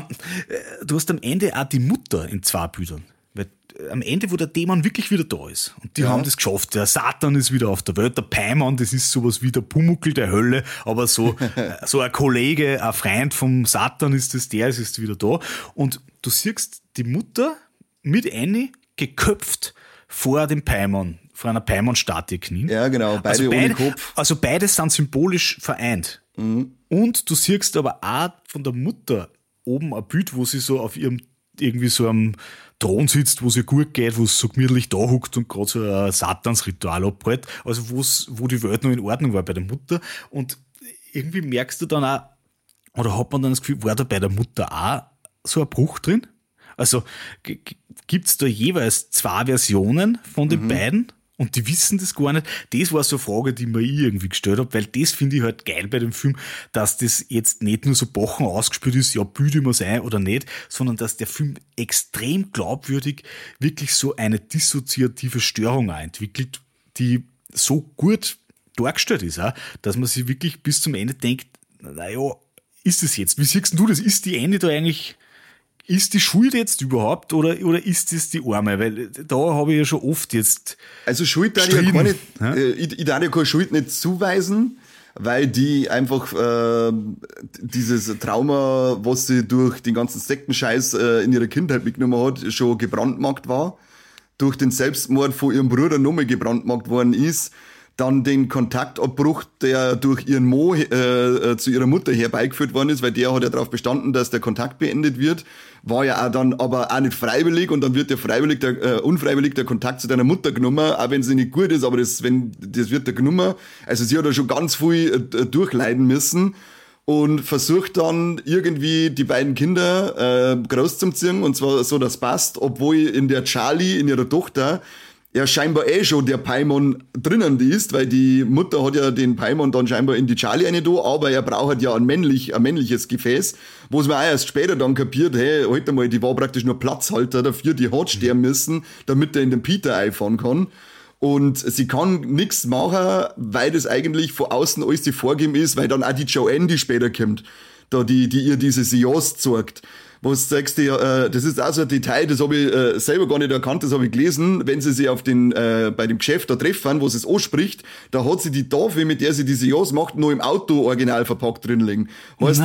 du hast am Ende auch die Mutter in 2 Bildern. Weil am Ende, wo der Dämon wirklich wieder da ist. Und die haben das geschafft. Der Satan ist wieder auf der Welt. Der Paimon, das ist sowas wie der Pumuckl der Hölle. Aber so ein Kollege, ein Freund vom Satan ist das, der ist jetzt wieder da. Und du siehst die Mutter mit Annie geköpft vor dem Paimon, vor einer Paimon-Statue knien. Ja, genau, beide ohne Kopf. Also beides sind symbolisch vereint. Und du siehst aber auch von der Mutter oben ein Bild, wo sie so auf ihrem irgendwie so am Thron sitzt, wo es ihr gut geht, wo es so gemütlich da huckt und gerade so ein Satansritual abhält. Also wo die Welt noch in Ordnung war bei der Mutter. Und irgendwie merkst du dann auch, oder hat man dann das Gefühl, war da bei der Mutter auch so ein Bruch drin? Also gibt es da jeweils 2 Versionen von den beiden? Und die wissen das gar nicht. Das war so eine Frage, die mir ich irgendwie gestellt habe, weil das finde ich halt geil bei dem Film, dass das jetzt nicht nur so Bochen ausgespielt ist, ja, bilde ich mir's ein oder nicht, sondern dass der Film extrem glaubwürdig wirklich so eine dissoziative Störung auch entwickelt, die so gut dargestellt ist, auch, dass man sich wirklich bis zum Ende denkt, naja, ist es jetzt? Wie siehst du das? Ist die Ende da eigentlich... Ist die Schuld jetzt überhaupt oder ist das die Arme? Weil da habe ich ja schon oft jetzt. Also Schuld darf ich ja gar nicht, ich darf ja keine Schuld nicht zuweisen, weil die einfach dieses Trauma, was sie durch den ganzen Sektenscheiß in ihrer Kindheit mitgenommen hat, schon gebrandmarkt war. Durch den Selbstmord von ihrem Bruder nochmal gebrandmarkt worden ist. Dann den Kontaktabbruch, der durch ihren Mo zu ihrer Mutter herbeigeführt worden ist, weil der hat ja darauf bestanden, dass der Kontakt beendet wird, war ja auch dann aber auch nicht freiwillig und dann wird ja unfreiwillig der Kontakt zu deiner Mutter genommen, auch wenn sie nicht gut ist, aber das wird da genommen. Also sie hat da schon ganz viel durchleiden müssen und versucht dann irgendwie die beiden Kinder großzuziehen und zwar so, dass passt, obwohl in der Charlie, in ihrer Tochter, ja scheinbar schon der Paimon drinnen ist, weil die Mutter hat ja den Paimon dann scheinbar in die Charlie eine da, aber er braucht ja ein männliches Gefäß, wo es mir auch erst später dann kapiert, hey, halt mal, die war praktisch nur Platzhalter dafür, die hat sterben müssen, damit er in den Peter einfahren kann. Und sie kann nichts machen, weil das eigentlich von außen alles die vorgeben ist, weil dann auch die Joanne, die später kommt, da die ihr diese Seance zeigt. Wo du sagst, das ist auch so ein Detail, das habe ich selber gar nicht erkannt, das habe ich gelesen, wenn sie sich bei dem Geschäft da treffen, wo sie es anspricht, da hat sie die Tafel, mit der sie die Seance macht, noch im Auto original verpackt drin liegen. Weißt,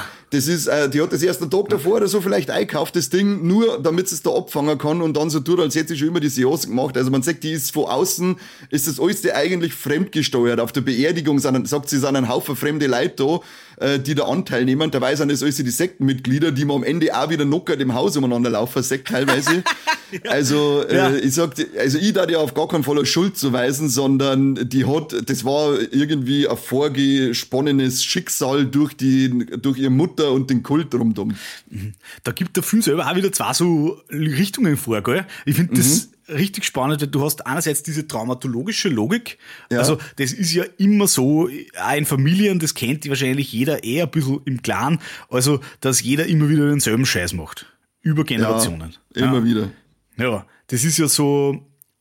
die hat das erst einen Tag davor oder so vielleicht einkauft, das Ding, nur damit sie es da abfangen kann und dann so tut, als hätte sie schon immer die Seance gemacht. Also man sagt, die ist von außen, ist das alles eigentlich fremdgesteuert. Auf der Beerdigung sagt sie, sind ein Haufen fremde Leute da, die da Anteil nehmen. Dabei sind das alles die Sektenmitglieder, die man am Ende auch wieder knockert im Haus umeinander laufen, Sekt teilweise. Ja. Also, ich darf ja auf gar keinen Fall Schuld zuweisen, sondern das war irgendwie ein vorgesponnenes Schicksal durch ihre Mutter und den Kult rundum. Da gibt der Film selber auch wieder 2 so Richtungen vor, gell? Ich finde das richtig spannend, weil du hast einerseits diese traumatologische Logik, also das ist ja immer so, auch in Familien, das kennt wahrscheinlich jeder ein bisschen im Clan, also dass jeder immer wieder denselben Scheiß macht. Über Generationen. Ja, immer wieder. Ja, das ist ja so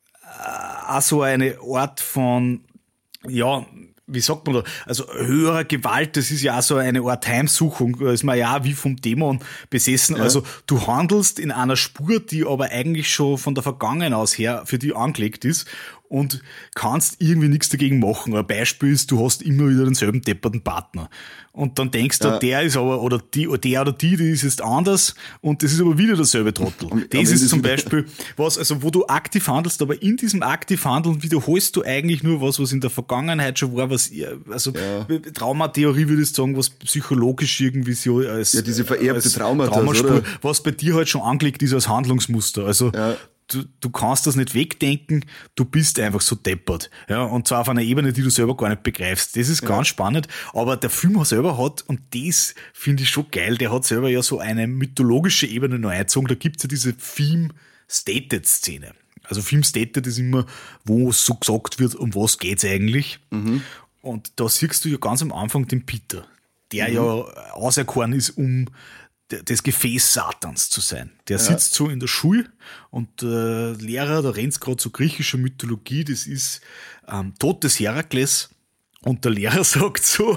auch so eine Art von, ja, wie sagt man da, also höherer Gewalt, das ist ja auch so eine Art Heimsuchung, da ist man ja auch wie vom Dämon besessen. Ja. Also du handelst in einer Spur, die aber eigentlich schon von der Vergangenheit aus her für dich angelegt ist und kannst irgendwie nichts dagegen machen. Ein Beispiel ist, du hast immer wieder denselben depperten Partner. Und dann denkst du, der ist aber, oder die ist jetzt anders und das ist aber wieder derselbe Trottel. Das ist zum Beispiel was, also wo du aktiv handelst, aber in diesem aktiv Handeln wiederholst du eigentlich nur was in der Vergangenheit schon war, Traumatheorie würde ich sagen, was psychologisch irgendwie so als... Ja, diese vererbte Traumaspur, oder? Was bei dir halt schon angelegt ist als Handlungsmuster. Also du kannst das nicht wegdenken, du bist einfach so deppert. Ja, und zwar auf einer Ebene, die du selber gar nicht begreifst. Das ist ganz spannend, aber der Film selber hat, und das finde ich schon geil, der hat selber ja so eine mythologische Ebene noch eingezogen. Da gibt's ja diese Theme-Stated-Szene. Also Theme-Stated ist immer, wo so gesagt wird, um was geht's eigentlich. Und da siehst du ja ganz am Anfang den Peter, der ja auserkoren ist, um das Gefäß Satans zu sein. Der sitzt so in der Schule und der Lehrer, da rennt gerade so griechischer Mythologie, das ist Tod des Herakles und der Lehrer sagt so,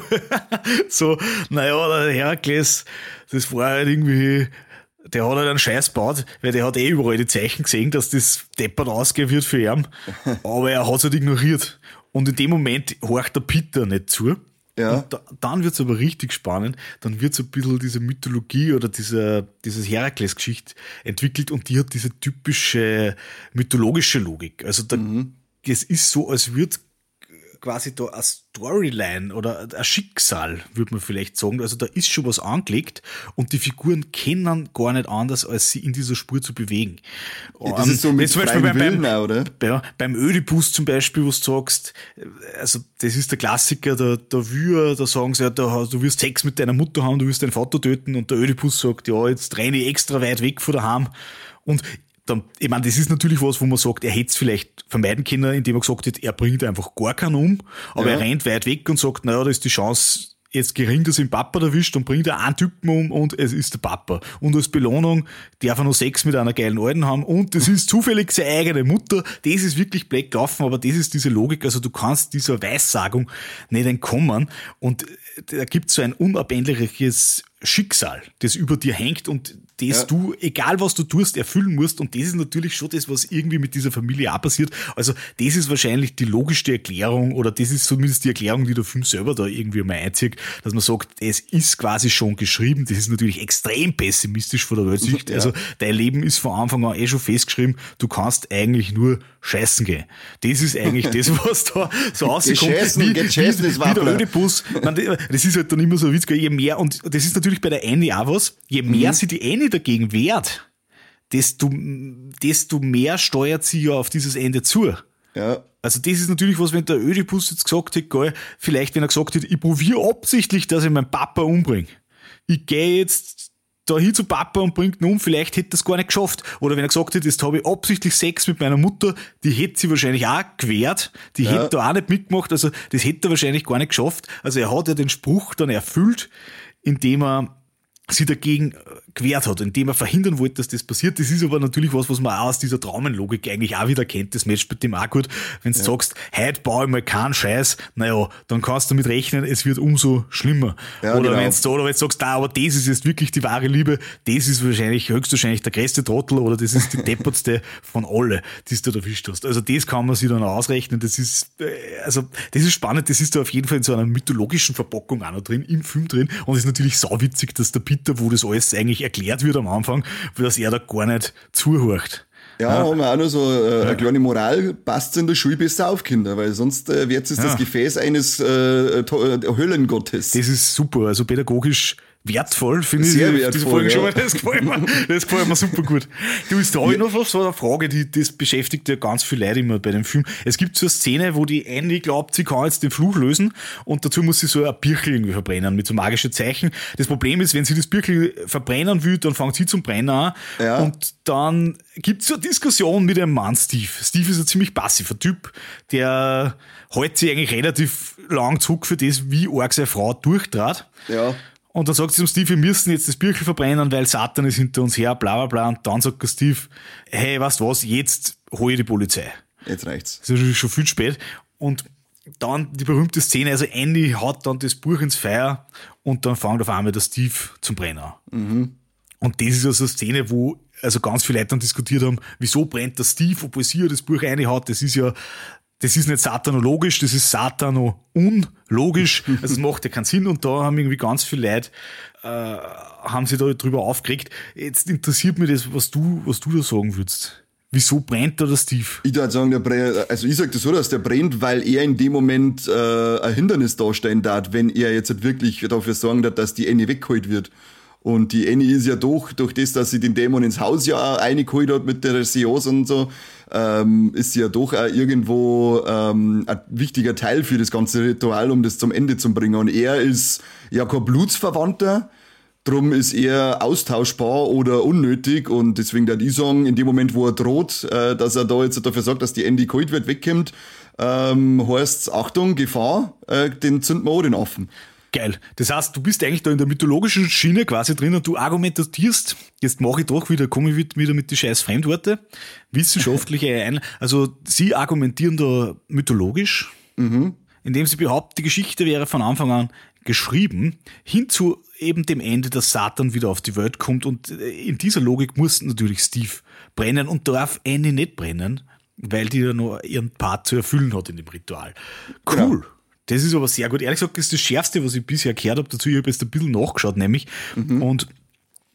naja, der Herakles, das war halt irgendwie, der hat halt einen Scheiß gebaut, weil der hat überall die Zeichen gesehen, dass das deppert ausgehen wird für ihn, aber er hat es halt ignoriert. Und in dem Moment horcht der Peter nicht zu. Ja. Und dann wird's aber richtig spannend, dann wird so ein bisschen diese Mythologie oder diese Herakles-Geschichte entwickelt und die hat diese typische mythologische Logik. Also da es ist so, als würde quasi da eine Storyline oder ein Schicksal, würde man vielleicht sagen. Also da ist schon was angelegt und die Figuren können gar nicht anders, als sie in dieser Spur zu bewegen. Ja, das ist so mit zum Beispiel Willen auch, oder? Beim Ödipus zum Beispiel, wo du sagst, also das ist der Klassiker, da sagen sie, ja, du wirst Sex mit deiner Mutter haben, du wirst deinen Vater töten und der Ödipus sagt, ja, jetzt renne ich extra weit weg von daheim. Und dann, ich meine, das ist natürlich was, wo man sagt, er hätte es vielleicht vermeiden können, indem er gesagt hat, er bringt einfach gar keinen um, aber er rennt weit weg und sagt, naja, da ist die Chance jetzt gering, dass ihn Papa erwischt, und bringt er einen Typen um und es ist der Papa. Und als Belohnung darf er noch Sex mit einer geilen Alten haben und das ist zufällig seine eigene Mutter. Das ist wirklich black gelaufen, aber das ist diese Logik, also du kannst dieser Weissagung nicht entkommen und da gibt es so ein unabänderliches Schicksal, das über dir hängt und das du, egal was du tust, erfüllen musst. Und das ist natürlich schon das, was irgendwie mit dieser Familie auch passiert. Also das ist wahrscheinlich die logischste Erklärung, oder das ist zumindest die Erklärung, die der Film selber da irgendwie mal einzieht, dass man sagt, es ist quasi schon geschrieben. Das ist natürlich extrem pessimistisch von der Weltsicht. Also dein Leben ist von Anfang an schon festgeschrieben, du kannst eigentlich nur scheißen gehen. Das ist eigentlich das, was da so rauskommt. Wie der Ödipus. Das ist halt dann immer so witzig, je mehr, und das ist natürlich bei der Annie auch was, je mehr sie die Annie dagegen wehrt, desto mehr steuert sie ja auf dieses Ende zu. Ja. Also das ist natürlich was, wenn der Ödipus jetzt gesagt hätte, geil, vielleicht wenn er gesagt hätte, ich probiere absichtlich, dass ich meinen Papa umbringe. Ich gehe jetzt da hin zu Papa und bringt ihn um, vielleicht hätte er es gar nicht geschafft. Oder wenn er gesagt hätte, jetzt habe ich absichtlich Sex mit meiner Mutter, die hätte sie wahrscheinlich auch gewehrt, die hätte da auch nicht mitgemacht, also das hätte er wahrscheinlich gar nicht geschafft. Also er hat ja den Spruch dann erfüllt, indem er sie dagegen gewehrt hat, indem er verhindern wollte, dass das passiert. Das ist aber natürlich was man auch aus dieser Traumenlogik eigentlich auch wieder kennt. Das matcht mit dem auch gut. Wenn du sagst, heute baue ich mal keinen Scheiß, naja, dann kannst du damit rechnen, es wird umso schlimmer. Ja, oder genau. wenn du sagst, aber das ist jetzt wirklich die wahre Liebe, das ist höchstwahrscheinlich der größte Trottel, oder das ist die deppertste von alle, die du da erwischt hast. Also das kann man sich dann ausrechnen. Das ist spannend. Das ist da auf jeden Fall in so einer mythologischen Verpackung auch noch drin, im Film drin. Und es ist natürlich sauwitzig, dass der Peter, wo das alles eigentlich erklärt wird am Anfang, dass er da gar nicht zuhört. Ja, haben wir auch noch so eine kleine Moral, passt in der Schule besser auf, Kinder, weil sonst wird es das Gefäß eines Höllengottes. Das ist super, also pädagogisch wertvoll, finde ich. Sehr wertvoll, diese Folge schon mal. Das gefällt mir super gut. Du, ist da habe ich noch so eine Frage, das beschäftigt ja ganz viele Leute immer bei dem Film. Es gibt so eine Szene, wo die Annie glaubt, sie kann jetzt den Fluch lösen und dazu muss sie so ein Birkel irgendwie verbrennen mit so magischen Zeichen. Das Problem ist, wenn sie das Birkel verbrennen will, dann fängt sie zum Brennen an und dann gibt es so eine Diskussion mit einem Mann, Steve. Steve ist ein ziemlich passiver Typ, der hält sich eigentlich relativ lang zurück für das, wie arg seine Frau durchtrat. Ja. Und dann sagt sie zum Steve, wir müssen jetzt das Birkel verbrennen, weil Satan ist hinter uns her, bla bla bla. Und dann sagt der Steve, hey, weißt du was, jetzt hol ich die Polizei. Jetzt reicht's. Das ist schon viel spät. Und dann die berühmte Szene, also Andy haut dann das Buch ins Feuer und dann fängt auf einmal der Steve zum Brennen an. Mhm. Und das ist also eine Szene, wo also ganz viele Leute dann diskutiert haben, wieso brennt der Steve, obwohl sie ja das Buch reinhaut. Das ist nicht satanologisch, das ist satano-unlogisch. Also es macht ja keinen Sinn. Und da haben irgendwie ganz viele Leute haben sich da drüber aufgeregt. Jetzt interessiert mich das, was du da sagen würdest. Wieso brennt da der Steve? Ich würde sagen, ich sag das so, dass der brennt, weil er in dem Moment ein Hindernis darstellen darf, wenn er jetzt halt wirklich dafür sorgen darf, dass die Annie weggeholt wird. Und die Annie ist ja durch das, dass sie den Dämon ins Haus ja reingeholt hat mit der Seance und so, ist sie ja doch auch irgendwo ein wichtiger Teil für das ganze Ritual, um das zum Ende zu bringen. Und er ist ja kein Blutsverwandter, drum ist er austauschbar oder unnötig. Und deswegen würde ich sagen, in dem Moment, wo er droht, dass er da jetzt dafür sorgt, dass die Annie geholt wird, wegkommt, heißt Achtung, Gefahr, den zünden wir auch den Affen. Geil. Das heißt, du bist eigentlich da in der mythologischen Schiene quasi drin und du argumentierst, jetzt komme ich wieder mit die scheiß Fremdworte, wissenschaftliche also sie argumentieren da mythologisch, indem sie behaupten, die Geschichte wäre von Anfang an geschrieben, hin zu eben dem Ende, dass Satan wieder auf die Welt kommt, und in dieser Logik muss natürlich Steve brennen und darf Annie nicht brennen, weil die ja noch ihren Part zu erfüllen hat in dem Ritual. Cool. Ja. Das ist aber sehr gut. Ehrlich gesagt, das ist das Schärfste, was ich bisher gehört habe dazu. Ich habe jetzt ein bisschen nachgeschaut, nämlich. Und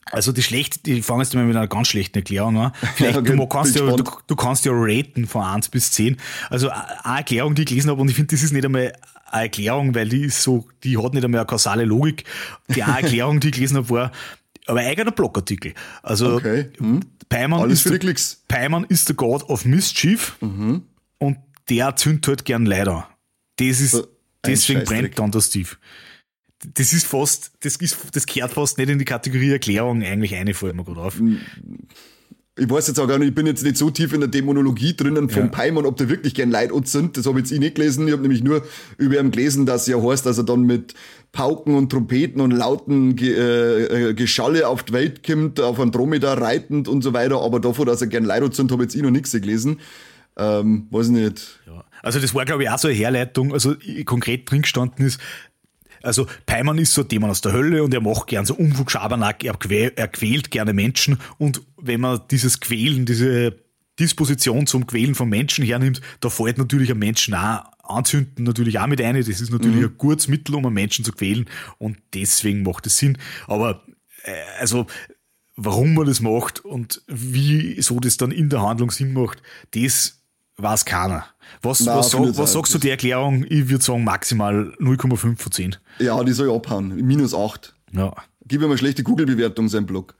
Also ich fange jetzt mal mit einer ganz schlechten Erklärung an. Vielleicht, Okay, du kannst ja raten von 1 bis 10. Also eine Erklärung, die ich gelesen habe, und ich finde, das ist nicht einmal eine Erklärung, weil die hat nicht einmal eine kausale Logik. Die eine Erklärung, die ich gelesen habe, war aber eigener Blogartikel. Also Okay. Paimon Alles für die Klicks. ist der God of Mischief und der zündet halt gern Leute an. Deswegen brennt dann der Steve. Das gehört fast nicht in die Kategorie Erklärung eigentlich eine, fällt mir gerade auf. Ich weiß jetzt auch gar nicht, ich bin jetzt nicht so tief in der Dämonologie drinnen vom Paimon, ob da wirklich gern Leute sind. Das habe jetzt ich nicht gelesen. Ich habe nämlich nur über ihn gelesen, dass ja heißt, dass er dann mit Pauken und Trompeten und lauten Geschalle auf die Welt kommt, auf Andromeda reitend und so weiter. Aber davon, dass er gern Leute sind, habe jetzt ich noch nichts gelesen. Weiß nicht. Ja. Also das war, glaube ich, auch so eine Herleitung. Also konkret drin gestanden ist, also Paimon ist so ein Dämon aus der Hölle und er macht gern so Unfug, Schabernack, er quält gerne Menschen, und wenn man dieses Quälen, diese Disposition zum Quälen von Menschen hernimmt, da fällt natürlich ein Menschen auch anzünden natürlich auch mit ein. Das ist natürlich ein gutes Mittel, um einen Menschen zu quälen, und deswegen macht es Sinn. Aber also warum man das macht und wie so das dann in der Handlung Sinn macht, das weiß keiner. Was sagst du der Erklärung? Ich würde sagen maximal 0,5 von 10. Ja, die soll ich abhauen. -8. Ja. Gib ihm eine schlechte Google-Bewertung, sein Blog.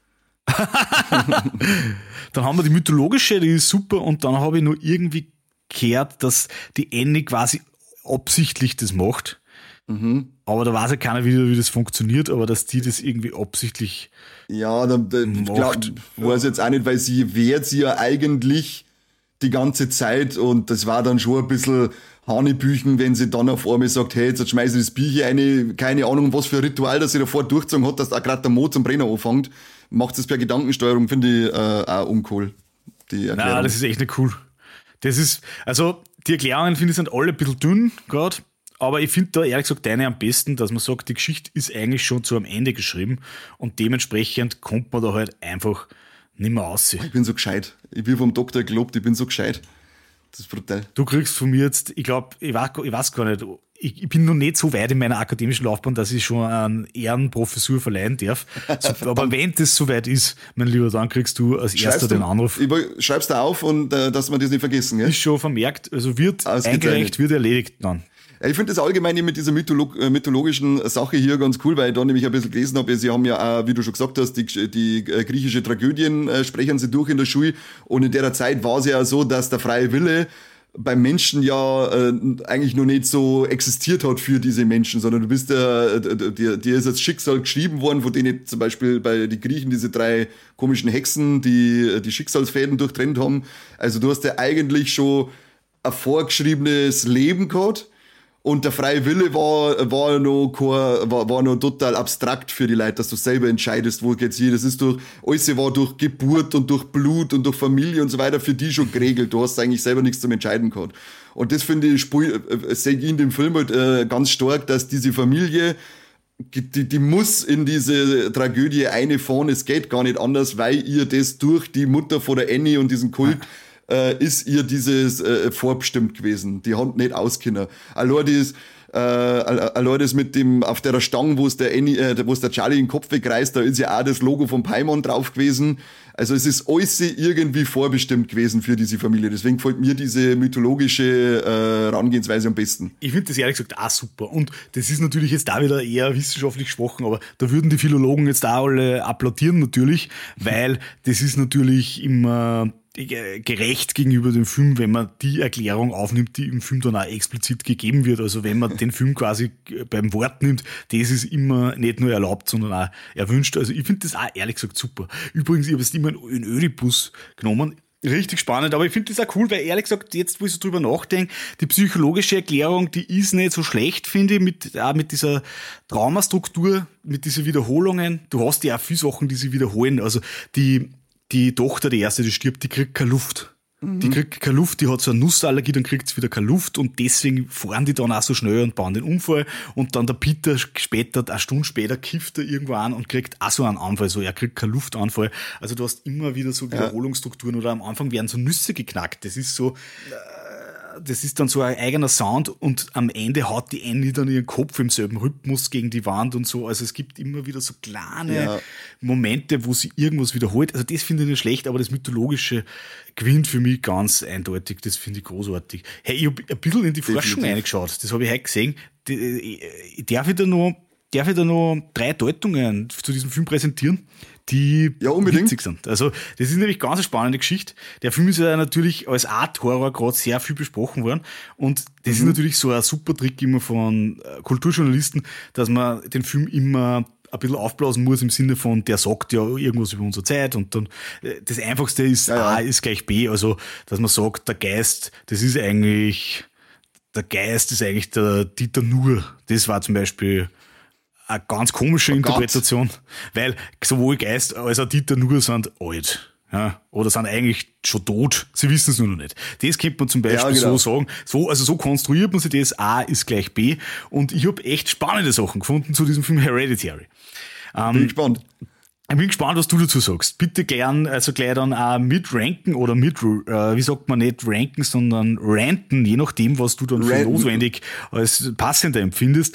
Dann haben wir die mythologische, die ist super, und dann habe ich nur irgendwie gehört, dass die Annie quasi absichtlich das macht. Aber da weiß ja keiner wieder, wie das funktioniert, aber dass die das irgendwie absichtlich Ja, ich weiß jetzt auch nicht, weil sie wehrt sie ja eigentlich die ganze Zeit, und das war dann schon ein bisschen Hanebüchen, wenn sie dann auf einmal sagt, hey, jetzt schmeiße ich das Bier hier rein, keine Ahnung, was für ein Ritual, das sie davor durchgezogen hat, dass da gerade der Mond zum Brenner anfängt. Macht das per Gedankensteuerung, finde ich auch uncool, die Erklärung. Nein, das ist echt nicht cool. Das ist, also die Erklärungen, finde ich, sind alle ein bisschen dünn gerade, aber ich finde da ehrlich gesagt deine am besten, dass man sagt, die Geschichte ist eigentlich schon zu am Ende geschrieben, und dementsprechend kommt man da halt einfach nicht mehr raus. Ich bin so gescheit. Ich bin vom Doktor gelobt, ich bin so gescheit. Das ist brutal. Du kriegst von mir jetzt, ich glaube, ich weiß gar nicht, ich bin noch nicht so weit in meiner akademischen Laufbahn, dass ich schon eine Ehrenprofessur verleihen darf. Aber wenn das soweit ist, mein Lieber, dann kriegst du als erster den Anruf. Schreib's da auf, und dass wir das nicht vergessen. Gell? Ist schon vermerkt, also wird eingereicht, wird erledigt dann. Ich finde das allgemein mit dieser mythologischen Sache hier ganz cool, weil ich da nämlich ein bisschen gelesen habe, sie haben ja auch, wie du schon gesagt hast, die griechische Tragödien sprechen sie durch in der Schule, und in der Zeit war es ja so, dass der freie Wille beim Menschen ja eigentlich noch nicht so existiert hat für diese Menschen, sondern du bist dir ist das Schicksal geschrieben worden, von denen zum Beispiel bei den Griechen diese 3 komischen Hexen, die Schicksalsfäden durchtrennt haben. Also du hast ja eigentlich schon ein vorgeschriebenes Leben gehabt. Und der freie Wille war noch total abstrakt für die Leute, dass du selber entscheidest, wo geht's hier. Das ist alles war durch Geburt und durch Blut und durch Familie und so weiter für die schon geregelt. Du hast eigentlich selber nichts zum Entscheiden gehabt. Und das finde ich, sehe ich in dem Film halt ganz stark, dass diese Familie, die muss in diese Tragödie einfahren. Es geht gar nicht anders, weil ihr das durch die Mutter von der Annie und diesen Kult ist ihr dieses vorbestimmt gewesen. Die hat nicht auskennen. Allein das mit dem, auf der Stange, wo es der Charlie den Kopf wegreißt, da ist ja auch das Logo vom Paimon drauf gewesen. Also es ist alles irgendwie vorbestimmt gewesen für diese Familie. Deswegen gefällt mir diese mythologische Herangehensweise am besten. Ich finde das ehrlich gesagt auch super. Und das ist natürlich jetzt da wieder eher wissenschaftlich gesprochen, aber da würden die Philologen jetzt auch alle applaudieren natürlich, weil das ist natürlich immer gerecht gegenüber dem Film, wenn man die Erklärung aufnimmt, die im Film dann auch explizit gegeben wird. Also wenn man den Film quasi beim Wort nimmt, das ist immer nicht nur erlaubt, sondern auch erwünscht. Also ich finde das auch ehrlich gesagt super. Übrigens, ich habe es immer in Ödipus genommen. Richtig spannend, aber ich finde das auch cool, weil ehrlich gesagt, jetzt wo ich so drüber nachdenke, die psychologische Erklärung, die ist nicht so schlecht, finde ich, mit dieser Traumastruktur, mit diesen Wiederholungen. Du hast ja auch viele Sachen, die sich wiederholen. Also die Tochter, die erste, die stirbt, die kriegt keine Luft. Die kriegt keine Luft, die hat so eine Nussallergie, dann kriegt sie wieder keine Luft, und deswegen fahren die dann auch so schnell und bauen den Unfall. Und dann der Peter später, eine Stunde später, kifft er irgendwo an und kriegt auch so einen Anfall, so er kriegt keinen Luftanfall. Also du hast immer wieder so Wiederholungsstrukturen, oder am Anfang werden so Nüsse geknackt. Das ist so, das ist dann so ein eigener Sound und am Ende haut die Annie dann ihren Kopf im selben Rhythmus gegen die Wand und so. Also es gibt immer wieder so kleine Momente, wo sie irgendwas wiederholt. Also das finde ich nicht schlecht, aber das Mythologische gewinnt für mich ganz eindeutig. Das finde ich großartig. Hey, ich habe ein bisschen in die Forschung reingeschaut. Das habe ich heute gesehen. Darf ich da noch 3 Deutungen zu diesem Film präsentieren, die witzig sind. Also, das ist nämlich ganz eine spannende Geschichte. Der Film ist ja natürlich als Art-Horror gerade sehr viel besprochen worden. Und das ist natürlich so ein super Trick immer von Kulturjournalisten, dass man den Film immer ein bisschen aufblasen muss im Sinne von, der sagt ja irgendwas über unsere Zeit und dann das Einfachste ist A ist gleich B. Also, dass man sagt, der Geist ist eigentlich der Dieter Nuhr. Das war zum Beispiel eine ganz komische Interpretation, weil sowohl Geist als auch Dieter Nuhr sind alt. Ja, oder sind eigentlich schon tot. Sie wissen es nur noch nicht. Das könnte man zum Beispiel so sagen. So konstruiert man sich das. A ist gleich B. Und ich habe echt spannende Sachen gefunden zu diesem Film Hereditary. Bin gespannt. Ich bin gespannt, was du dazu sagst. Bitte gleich dann auch mitranken oder wie sagt man nicht ranken, sondern ranten, je nachdem, was du dann für notwendig als passender empfindest.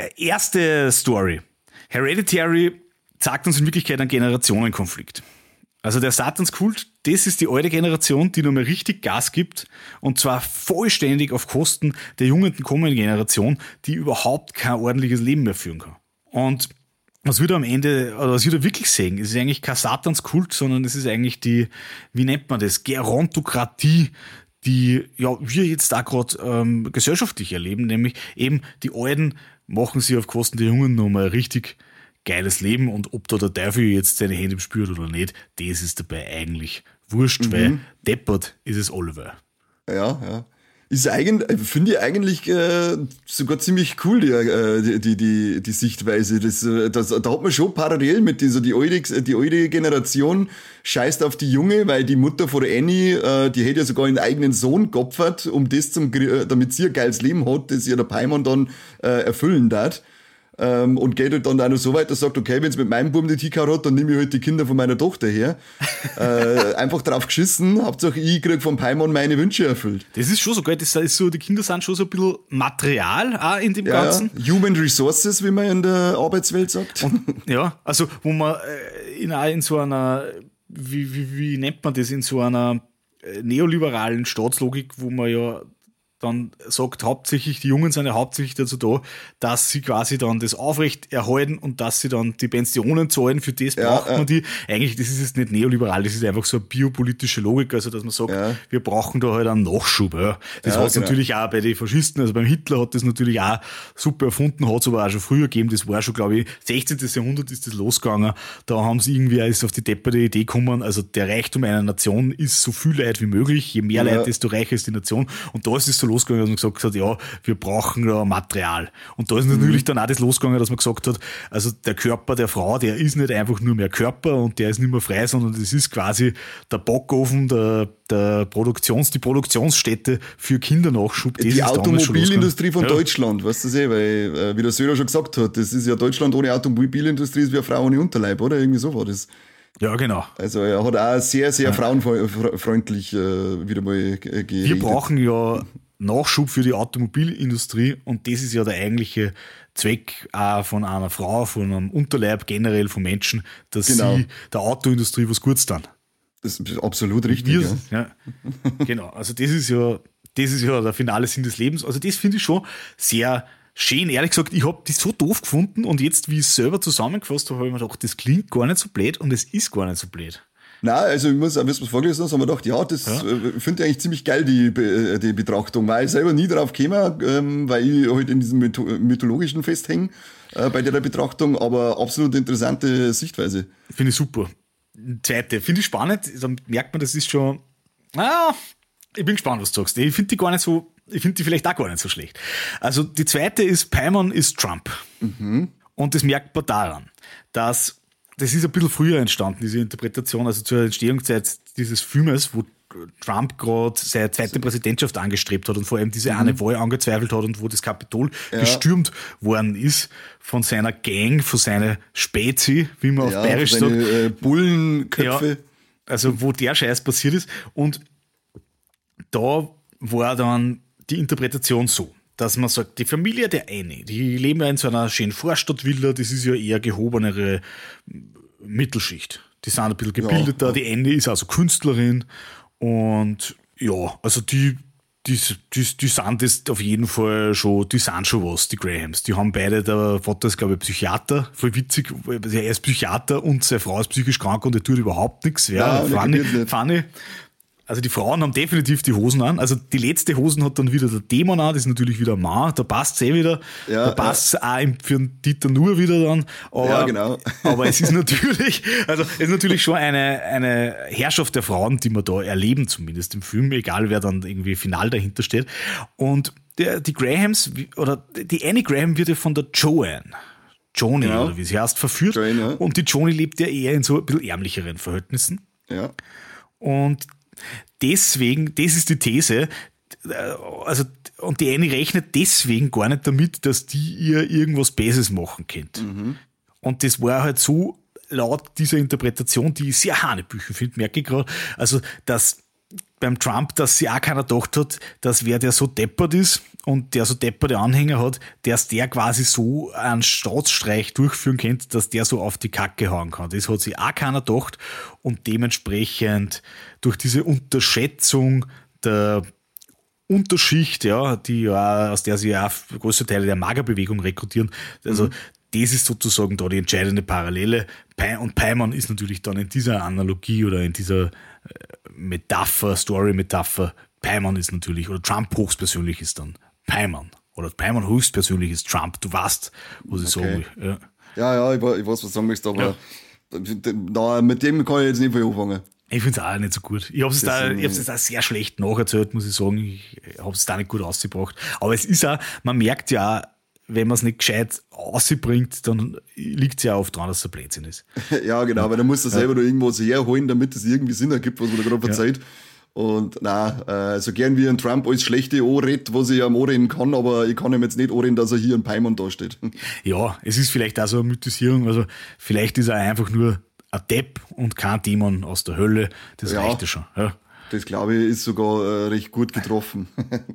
Erste Story. Hereditary zeigt uns in Wirklichkeit einen Generationenkonflikt. Also der Satanskult, das ist die alte Generation, die nochmal richtig Gas gibt und zwar vollständig auf Kosten der jungen kommenden Generation, die überhaupt kein ordentliches Leben mehr führen kann. Und was wir da am Ende, oder was wir da wirklich sehen, ist eigentlich kein Satanskult, sondern es ist eigentlich die, wie nennt man das, Gerontokratie, die wir jetzt da gerade gesellschaftlich erleben, nämlich eben die Alten machen sich auf Kosten der Jungen nochmal richtig geiles Leben und ob da der Teufel jetzt seine Hände spürt oder nicht, das ist dabei eigentlich wurscht, weil deppert ist es Oliver. Ja. Finde ich eigentlich sogar ziemlich cool, die Sichtweise. Da hat man schon parallel mit die alte Generation scheißt auf die Junge, weil die Mutter von der Annie, die hätte ja sogar einen eigenen Sohn geopfert, damit sie ein geiles Leben hat, das ihr der Paimon dann erfüllen darf. Und geht halt dann auch noch so weit, dass sagt, okay, wenn es mit meinem Buben die Tikar hat, dann nehme ich halt die Kinder von meiner Tochter her. Einfach drauf geschissen, Hauptsache ich krieg vom Paimon meine Wünsche erfüllt. Das ist schon so, gell? Das ist so, die Kinder sind schon so ein bisschen Material auch in dem Ganzen. Human Resources, wie man in der Arbeitswelt sagt. Und, also wo man in so einer, wie nennt man das, in so einer neoliberalen Staatslogik, wo man ja dann sagt, hauptsächlich, die Jungen sind ja hauptsächlich dazu da, dass sie quasi dann das aufrecht erhalten und dass sie dann die Pensionen zahlen, für das braucht man die. Eigentlich, das ist jetzt nicht neoliberal, das ist einfach so eine biopolitische Logik, also dass man sagt, wir brauchen da halt einen Nachschub. Ja. Das hat es natürlich auch bei den Faschisten, also beim Hitler hat das natürlich auch super erfunden, hat es aber auch schon früher gegeben, das war schon, glaube ich, 16. Jahrhundert ist das losgegangen, da haben sie irgendwie ist auf die depperte Idee gekommen, also der Reichtum einer Nation ist so viel Leid wie möglich, je mehr Leid, desto reicher ist die Nation und da ist es so losgegangen, dass man gesagt hat, wir brauchen da Material. Und da ist natürlich dann auch das losgegangen, dass man gesagt hat, also der Körper der Frau, der ist nicht einfach nur mehr Körper und der ist nicht mehr frei, sondern das ist quasi der Backofen, die Produktionsstätte für Kindernachschub. Die Automobilindustrie von Deutschland, weißt du weil, wie der Söder schon gesagt hat, das ist ja Deutschland ohne Automobilindustrie, ist wie eine Frau ohne Unterleib, oder? Irgendwie so war das. Ja, genau. Also er hat auch sehr, sehr frauenfreundlich wieder mal geredet. Wir brauchen ja Nachschub für die Automobilindustrie und das ist ja der eigentliche Zweck auch von einer Frau, von einem Unterleib generell von Menschen, dass sie der Autoindustrie was Gutes tun. Das ist absolut richtig. Genau, also das ist ja der finale Sinn des Lebens. Also das finde ich schon sehr schön. Ehrlich gesagt, ich habe das so doof gefunden und jetzt, wie ich es selber zusammengefasst habe ich mir gedacht, das klingt gar nicht so blöd und es ist gar nicht so blöd. Nein, also ich muss, wie du es vorgelesen hast, haben wir gedacht, das finde ich eigentlich ziemlich geil, die Betrachtung, weil ich selber nie drauf käme, weil ich halt in diesem mythologischen festhänge bei der Betrachtung, aber absolut interessante Sichtweise. Finde ich super. Zweite, finde ich spannend, da merkt man, das ist schon, ich bin gespannt, was du sagst. Ich finde die vielleicht auch gar nicht so schlecht. Also die zweite ist, Paimon ist Trump. Und das merkt man daran, dass das ist ein bisschen früher entstanden, diese Interpretation, also zur Entstehungszeit dieses Filmes, wo Trump gerade seine zweite Präsidentschaft angestrebt hat und vor allem diese eine Wahl angezweifelt hat und wo das Kapitol gestürmt worden ist von seiner Gang, von seiner Spezi, wie man auf Bayerisch sagt. Bullenköpfe. Ja, also wo der Scheiß passiert ist. Und da war dann die Interpretation so, dass man sagt, die Familie der Annie, die leben ja in so einer schönen Vorstadtvilla, das ist ja eher gehobenere Mittelschicht. Die sind ein bisschen gebildeter, ja. Die Annie ist also Künstlerin und ja, also die sind das auf jeden Fall schon, die sind schon was, die Grahams. Die haben beide, der Vater ist, glaube ich, Psychiater, voll witzig, er ist Psychiater und seine Frau ist psychisch krank und er tut überhaupt nichts. Ja, funny. Also die Frauen haben definitiv die Hosen an. Also die letzte Hosen hat dann wieder der Dämon an, das ist natürlich wieder ein Mann, da passt es wieder. Ja, da passt es auch für den Dieter Nuhr wieder dann. Aber, ja, genau. Aber es ist natürlich, schon eine Herrschaft der Frauen, die wir da erleben, zumindest im Film, egal wer dann irgendwie final dahinter steht. Und die Grahams, oder die Annie Graham wird ja von der Joanne, genau, oder wie sie heißt, verführt. Joanne, ja. Und die Joanie lebt ja eher in so ein bisschen ärmlicheren Verhältnissen. Ja. Und deswegen, das ist die These, also, und die Annie rechnet deswegen gar nicht damit, dass die ihr irgendwas Besseres machen könnte. Mhm. Und das war halt so, laut dieser Interpretation, die ich sehr hanebüchen finde, merke ich gerade, also, dass beim Trump, dass sie auch keiner gedacht hat, dass wer der so deppert ist und der so depperte Anhänger hat, dass der quasi so einen Staatsstreich durchführen könnte, dass der so auf die Kacke hauen kann. Das hat sich auch keiner gedacht und dementsprechend durch diese Unterschätzung der Unterschicht, ja, die ja, aus der sie ja große Teile der Magerbewegung rekrutieren, also das ist sozusagen da die entscheidende Parallele. Und Peimann ist natürlich dann in dieser Analogie oder in dieser Metapher, Story-Metapher, Peimann ist natürlich, oder Trump höchstpersönlich ist dann Peimann. Oder Peimann höchstpersönlich ist Trump. Du weißt, was ich sagen will. Ja, ich weiß, was du sagen möchtest, aber mit dem kann ich jetzt nicht viel anfangen. Ich finde es auch nicht so gut. Ich habe es da sehr schlecht nacherzählt, muss ich sagen. Ich habe es da nicht gut ausgebracht. Aber es ist auch, man merkt ja, wenn man es nicht gescheit ausbringt, dann liegt es ja oft dran, dass es ein Blödsinn ist. Ja, genau, weil dann musst du selber noch irgendwas herholen, damit es irgendwie Sinn ergibt, was man da gerade verzeiht. Und so gern wie ein Trump alles Schlechte anredet, was ich am anreden kann, aber ich kann ihm jetzt nicht anreden, dass er hier ein Peimann dasteht. Ja, es ist vielleicht auch so eine Mythisierung, also vielleicht ist er einfach nur ein Depp und kein Dämon aus der Hölle, das reicht ja schon. Ja. Das, glaube ich, ist sogar recht gut getroffen.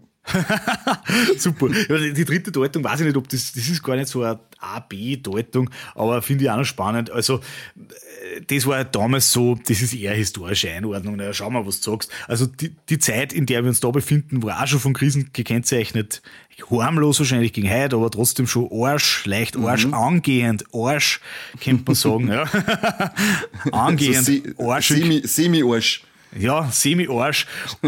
Super. Die dritte Deutung, weiß ich nicht, ob das ist gar nicht so eine A-B-Deutung, aber finde ich auch noch spannend. Also, das war damals so, das ist eher historische Einordnung. Na, schau mal, was du sagst. Also, die Zeit, in der wir uns da befinden, war auch schon von Krisen gekennzeichnet. Harmlos wahrscheinlich gegen heute, aber trotzdem schon Arsch, leicht Arsch, angehend Arsch, könnte man sagen, ja. Angehend Arschig. Semi-Arsch. Ja, Semi-Arsch.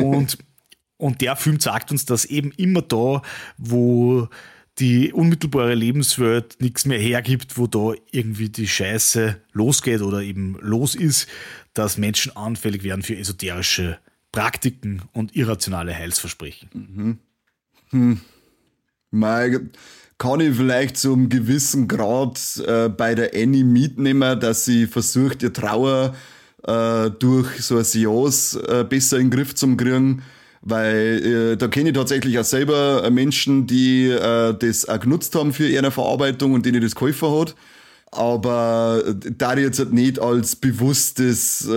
Und der Film sagt uns, dass eben immer da, wo die unmittelbare Lebenswelt nichts mehr hergibt, wo da irgendwie die Scheiße losgeht oder eben los ist, dass Menschen anfällig werden für esoterische Praktiken und irrationale Heilsversprechen. Kann ich vielleicht zu einem gewissen Grad bei der Annie mitnehmen, dass sie versucht, ihr Trauer durch so eine Seance besser in den Griff zu kriegen, weil da kenne ich tatsächlich auch selber Menschen, die das auch genutzt haben für ihre Verarbeitung und denen das geholfen hat. Aber da jetzt halt nicht als bewusstes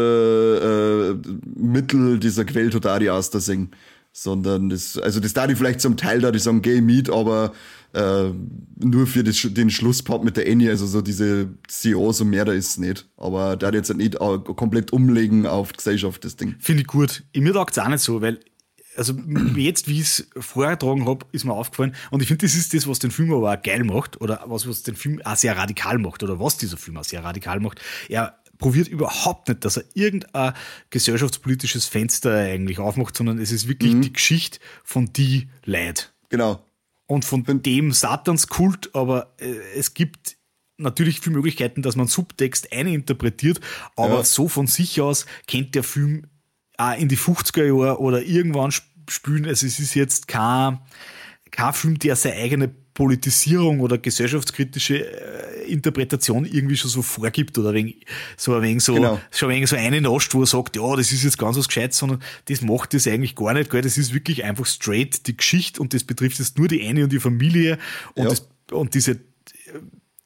Mittel dieser Quelltotari auszusehen, sondern das da ich vielleicht zum Teil da, die sagen, geh mit, aber nur für den Schlusspart mit der Annie, also so diese Seance und mehr, da ist es nicht. Aber da jetzt halt nicht komplett umlegen auf die Gesellschaft, das Ding. Finde ich gut. Mir taugt es auch nicht so, weil also jetzt, wie ich es vorgetragen habe, ist mir aufgefallen. Und ich finde, das ist das, was den Film aber auch geil macht oder was den Film auch sehr radikal macht oder was dieser Film auch sehr radikal macht. Er probiert überhaupt nicht, dass er irgendein gesellschaftspolitisches Fenster eigentlich aufmacht, sondern es ist wirklich die Geschichte von die Leid. Genau. Und von dem Satanskult, aber es gibt natürlich viele Möglichkeiten, dass man Subtext eininterpretiert, aber so von sich aus kennt der Film auch in die 50er Jahre oder irgendwann spielen. Also es ist jetzt kein Film, der seine eigene Politisierung oder gesellschaftskritische Interpretation irgendwie schon so vorgibt oder schon ein wenig so eine nascht, wo er sagt, ja, das ist jetzt ganz was Gescheites, sondern das macht das eigentlich gar nicht, gell? Das ist wirklich einfach straight die Geschichte und das betrifft jetzt nur die Annie und die Familie und, und diese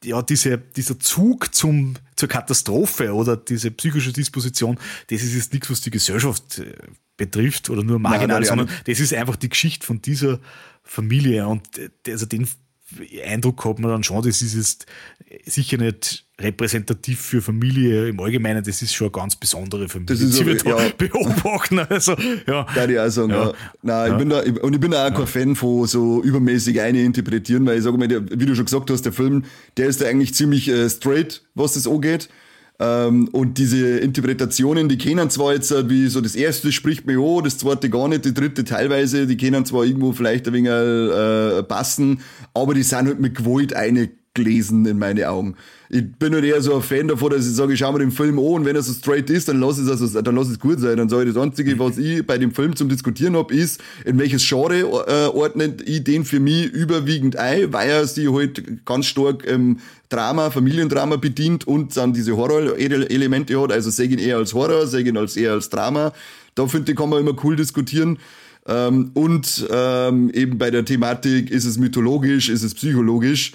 dieser Zug zur Katastrophe oder diese psychische Disposition, das ist jetzt nichts, was die Gesellschaft betrifft oder nur marginal, sondern das ist einfach die Geschichte von dieser Familie und also den Eindruck hat man dann schon, das ist jetzt sicher nicht repräsentativ für Familie im Allgemeinen, das ist schon eine ganz besondere Familie. Das ist sie wird beobachten. Also, ja. Kann ich auch sagen, ja. Nein, ich bin auch kein Fan von so übermäßig eine interpretieren, weil ich sage mal, wie du schon gesagt hast, der Film, der ist da eigentlich ziemlich straight, was das angeht. Und diese Interpretationen, die kennen zwar jetzt, wie so das erste spricht mir an, das zweite gar nicht, die dritte teilweise, die können zwar irgendwo vielleicht ein wenig passen, aber die sind halt mit Gewalt eingelesen in meine Augen. Ich bin halt eher so ein Fan davon, dass ich sage, ich schau mir den Film an und wenn er so straight ist, dann lass es gut sein. Dann sage ich, das Einzige, was ich bei dem Film zum Diskutieren habe, ist, in welches Genre ordnet ich den für mich überwiegend ein, weil er sich halt ganz stark Drama, Familiendrama bedient und dann diese Horror-Elemente hat. Also sehe ich ihn eher als Horror, sehe ich ihn eher als Drama. Da finde ich, kann man immer cool diskutieren. Und eben bei der Thematik, ist es mythologisch, ist es psychologisch.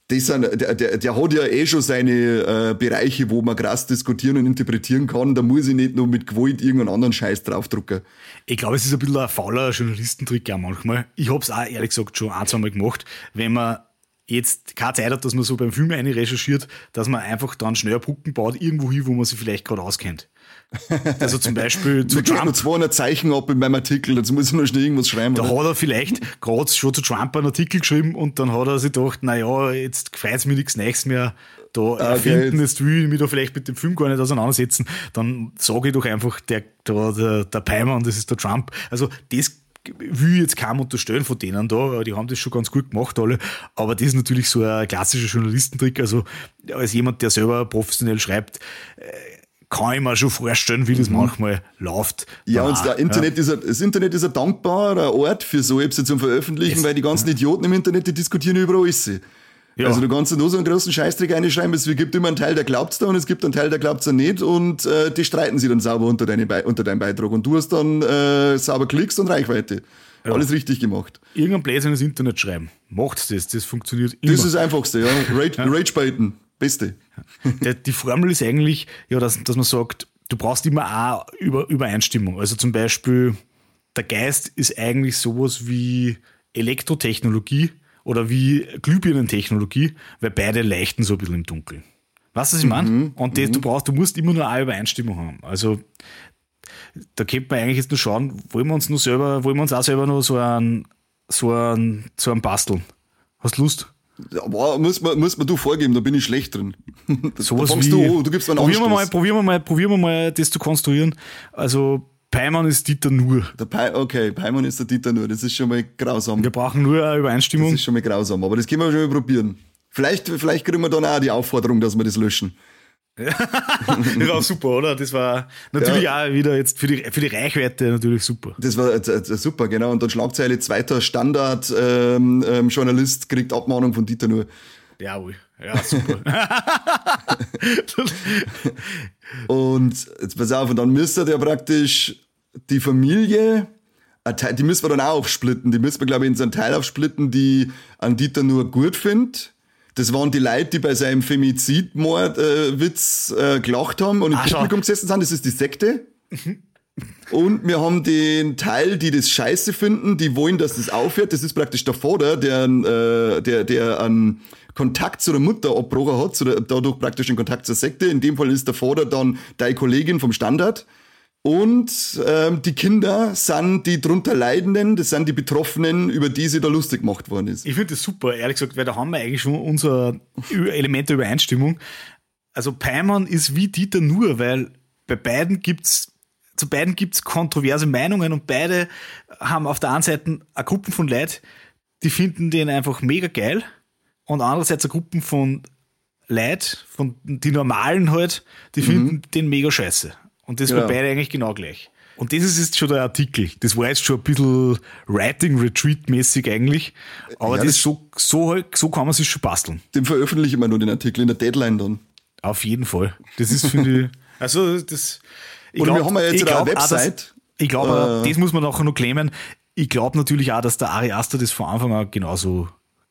Der hat ja eh schon seine Bereiche, wo man krass diskutieren und interpretieren kann. Da muss ich nicht nur mit Gewalt irgendeinen anderen Scheiß draufdrucken. Ich glaube, es ist ein bisschen ein fauler Journalistentrick auch manchmal. Ich habe es auch ehrlich gesagt schon ein, zweimal gemacht, wenn man jetzt keine Zeit hat, dass man so beim Film eine recherchiert, dass man einfach dann schnell Brücken baut, irgendwo hin, wo man sich vielleicht gerade auskennt. Also zum Beispiel zu Trump. Ich nur 200 Zeichen ab in meinem Artikel, dazu muss ich noch schnell irgendwas schreiben. Da hat er vielleicht gerade schon zu Trump einen Artikel geschrieben und dann hat er sich gedacht, naja, jetzt gefällt es mir nichts Nächstes mehr da erfinden, jetzt will ich mich da vielleicht mit dem Film gar nicht auseinandersetzen, dann sage ich doch einfach, der Peimann, das ist der Trump. Also das will ich jetzt kaum unterstellen von denen da, die haben das schon ganz gut gemacht alle, aber das ist natürlich so ein klassischer Journalistentrick, also als jemand, der selber professionell schreibt, kann ich mir schon vorstellen, wie das manchmal läuft. Ja, und das Internet ist ein dankbarer Ort für so etwas zum Veröffentlichen, weil die ganzen Idioten im Internet, die diskutieren über alles. Ja. Also du kannst nur so einen großen Scheißdreck reinschreiben, es gibt immer einen Teil, der glaubt's da und es gibt einen Teil, der glaubt's da nicht und die streiten sich dann sauber unter deinem Beitrag und du hast dann sauber Klicks und Reichweite. Ja. Alles richtig gemacht. Irgendein Blödsinn ins Internet schreiben. Macht's das funktioniert immer. Das ist das Einfachste, ja. Rage-Baiten. Beste. Die Formel ist eigentlich, ja, dass man sagt, du brauchst immer auch Übereinstimmung. Also zum Beispiel, der Geist ist eigentlich sowas wie Elektrotechnologie oder wie Glühbirnentechnologie, weil beide leuchten so ein bisschen im Dunkeln. Weißt du, was ich meine? Und du musst immer nur eine Übereinstimmung haben. Also da könnte man eigentlich jetzt nur schauen, wollen wir uns auch selber noch so einen basteln. Hast du Lust? Aber muss man du vorgeben, da bin ich schlecht drin. Sowas wie, du gibst mir einen probieren wir mal das zu konstruieren. Also Peimann ist Dieter Nuhr. Peimann ist der Dieter Nuhr, das ist schon mal grausam. Wir brauchen nur eine Übereinstimmung. Das ist schon mal grausam, aber das können wir schon mal probieren. Vielleicht kriegen wir dann auch die Aufforderung, dass wir das löschen. Das war super, oder? Das war natürlich auch wieder jetzt für die Reichweite natürlich super. Das war super, genau. Und dann Schlagzeile, zweiter Standard-Journalist kriegt Abmahnung von Dieter Nuhr. Jawohl, ja, super. Und jetzt pass auf, und dann müsste der praktisch die Familie, die müssen wir dann auch aufsplitten. Die müssen wir, glaube ich, in so einen Teil aufsplitten, die an Dieter Nuhr gut findet. Das waren die Leute, die bei seinem Femizidmord-Witz gelacht haben und im Publikum gesessen sind. Das ist die Sekte. Und wir haben den Teil, die das scheiße finden, die wollen, dass das aufhört. Das ist praktisch der Vater, der einen Kontakt zu der Mutter abgebrochen hat, dadurch praktisch den Kontakt zur Sekte. In dem Fall ist der Vater dann deine Kollegin vom Standard. Und die Kinder sind die drunter Leidenden, das sind die Betroffenen, über die sie da lustig gemacht worden ist. Ich finde das super, ehrlich gesagt, weil da haben wir eigentlich schon unser Element der Übereinstimmung. Also Peimann ist wie Dieter Nuhr, weil zu beiden gibt's kontroverse Meinungen und beide haben auf der einen Seite eine Gruppe von Leuten, die finden den einfach mega geil und andererseits eine Gruppe von Leuten, von die Normalen halt, die finden den mega scheiße. Und das war beide eigentlich genau gleich. Und das ist jetzt schon der Artikel. Das war jetzt schon ein bisschen Writing-Retreat-mäßig eigentlich. Aber ja, so kann man sich schon basteln. Den veröffentlichen wir nur, den Artikel, in der Deadline dann. Auf jeden Fall. Das ist, finde ich, also das... Wir haben ja jetzt eine Website. Ich glaube, das muss man nachher noch claimen. Ich glaube natürlich auch, dass der Ari Aster das von Anfang an genauso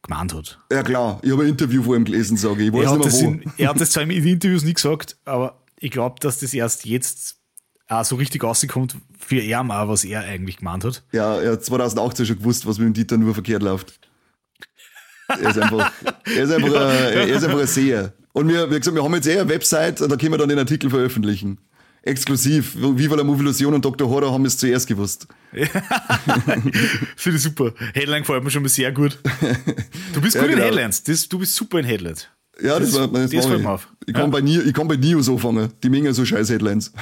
gemeint hat. Ja klar, ich habe ein Interview vor ihm gelesen, sage ich. Ich weiß nicht mehr wo. Er hat das zwar in den Interviews nie gesagt, aber ich glaube, dass das erst jetzt auch so richtig rauskommt für ihn auch, was er eigentlich gemeint hat. Ja, er hat 2018 schon gewusst, was mit dem Dieter nur verkehrt läuft. Er ist einfach ein Seher. Und wir gesagt, wir haben jetzt eine Website, da können wir dann den Artikel veröffentlichen. Exklusiv. Viva la Movilusion und Dr. Horror haben es zuerst gewusst. Finde ich super. Headline gefällt mir schon mal sehr gut. Du bist gut in Headlines. Du bist super in Headlines. Ja, das fällt mir auf. Ich kann bei News anfangen. Die Mengen so scheiß Headlines.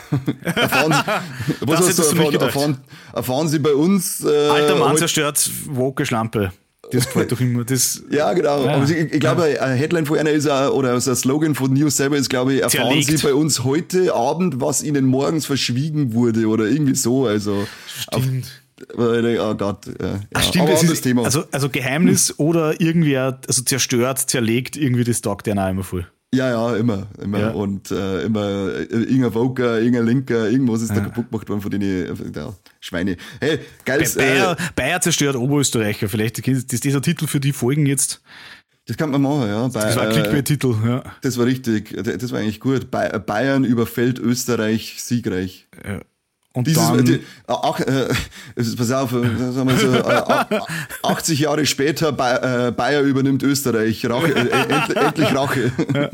Erfahren Sie bei uns... Alter Mann zerstört Woke-Schlampe. Das gefällt doch immer. Ja, genau. Ja. Aber ich glaube, eine Headline von einer ist auch, oder also ein Slogan von News selber ist, glaube ich, erfahren Sie bei uns heute Abend, was Ihnen morgens verschwiegen wurde oder irgendwie so. Also stimmt. Oh Gott. Ach, stimmt, aber anderes Thema. Also Geheimnis oder irgendwer, also zerstört, zerlegt, irgendwie das taugt der auch immer voll. Ja, immer. Ja. Und immer irgendein Voker, irgendein Linker, irgendwas ist da kaputt gemacht worden von den Schweine. Hey, geiles... Bayer zerstört Oberösterreicher. Vielleicht ist das dieser Titel für die Folgen jetzt. Das kann man machen, ja. Das war ein Clickbait-Titel, ja. Das war richtig. Das war eigentlich gut. Bayern überfällt Österreich siegreich. Ja. Und dann... pass auf, sagen wir so, 80 Jahre später, Bayer übernimmt Österreich. Endlich Rache.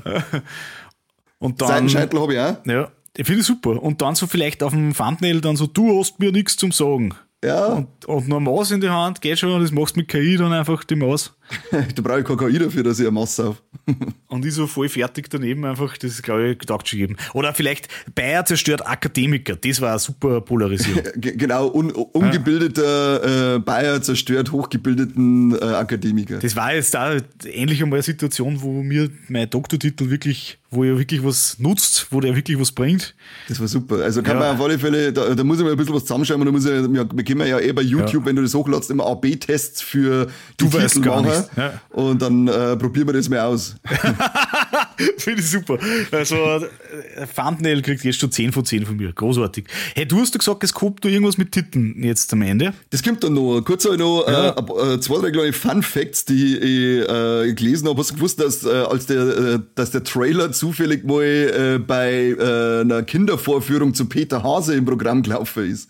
Und dann... Seitenscheitel habe ich auch. Ja, ich finde es super. Und dann so vielleicht auf dem Thumbnail dann so, du hast mir nichts zum Sagen. Ja. Und noch eine Maus in die Hand, geht schon, das machst du mit KI dann einfach die Maus. Da brauche ich keine KI dafür, dass ich eine Maus auf. Und ich so voll fertig daneben einfach, das ist, glaube ich, gedacht schon geben. Oder vielleicht Bayer zerstört Akademiker, das war eine super Polarisierung. Genau, ungebildeter Bayer zerstört hochgebildeten Akademiker. Das war jetzt da ähnlich einmal eine Situation, wo mir mein Doktortitel wirklich, wo er wirklich was nutzt, wo der wirklich was bringt. Das war super. Also kann man auf alle Fälle, da muss ich mal ein bisschen was zusammenschreiben und wir können ja bei YouTube, wenn du das hochladst, immer AB-Tests für die Titel machen. Ja. Und dann probieren wir das mal aus. Finde ich super. Also Thumbnail kriegt jetzt schon 10 von 10 von mir. Großartig. Hey, du hast doch gesagt, es kommt noch irgendwas mit Titeln jetzt am Ende. Das kommt dann noch. Kurz habe ich noch 2, 3 kleine Fun-Facts, die ich gelesen habe. Hast du gewusst, dass der Trailer zufällig mal bei einer Kindervorführung zu Peter Hase im Programm gelaufen ist?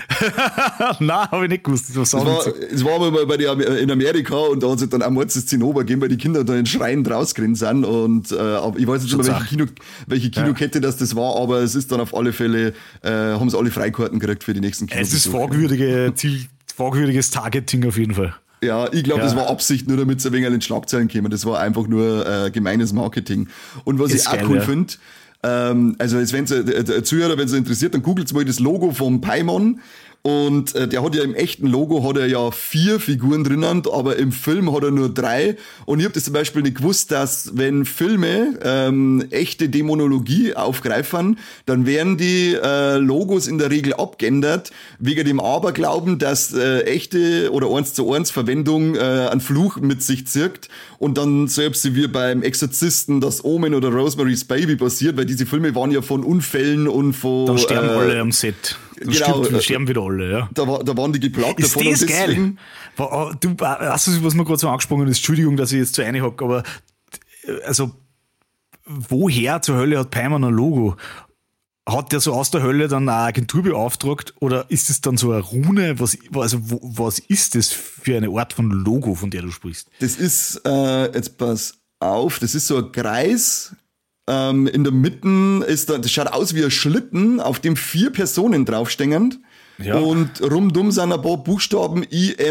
Nein, habe ich nicht gewusst. Es war mal in Amerika und da hat sich dann auch mal das Zinnober gegeben, weil die Kinder da in Schreien rausgerannt sind und ich weiß nicht mehr, welche Kinokette das war, aber es ist dann auf alle Fälle, haben sie alle Freikarten gekriegt für die nächsten Kinos. Es ist fragwürdiges Targeting auf jeden Fall. Ja, ich glaube, das war Absicht, nur damit sie ein wenig in den Schlagzeilen kämen. Das war einfach nur gemeines Marketing. Und was ich auch cool finde, also jetzt, wenn der Zuhörer, wenn es interessiert, dann googelt mal das Logo vom Paimon. Und der hat ja im echten Logo hat er ja 4 Figuren drinnen, aber im Film hat er nur 3. Und ich habe das zum Beispiel nicht gewusst, dass wenn Filme echte Dämonologie aufgreifen, dann werden die Logos in der Regel abgeändert, wegen dem Aberglauben, dass echte oder 1:1 Verwendung einen Fluch mit sich zirkt und dann selbst wie beim Exorzisten das Omen oder Rosemary's Baby passiert, weil diese Filme waren ja von Unfällen und von... Dann sterben alle am Set. Genau, sterben wieder alle, ja. Da waren die geplagt ist davon. Ist das geil? Du, weißt du, was mir gerade so angesprochen ist? Entschuldigung, dass ich jetzt zu eine hocke, aber also woher zur Hölle hat Paimon ein Logo? Hat der so aus der Hölle dann eine Agentur beauftragt oder ist es dann so eine Rune? Was ist das für eine Art von Logo, von der du sprichst? Das ist, jetzt pass auf, das ist so ein Kreis. In der Mitte das schaut aus wie ein Schlitten, auf dem 4 Personen draufstehen. Ja. Und rumdum sind ein paar Buchstaben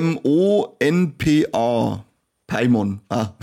IMONPA. Paimon.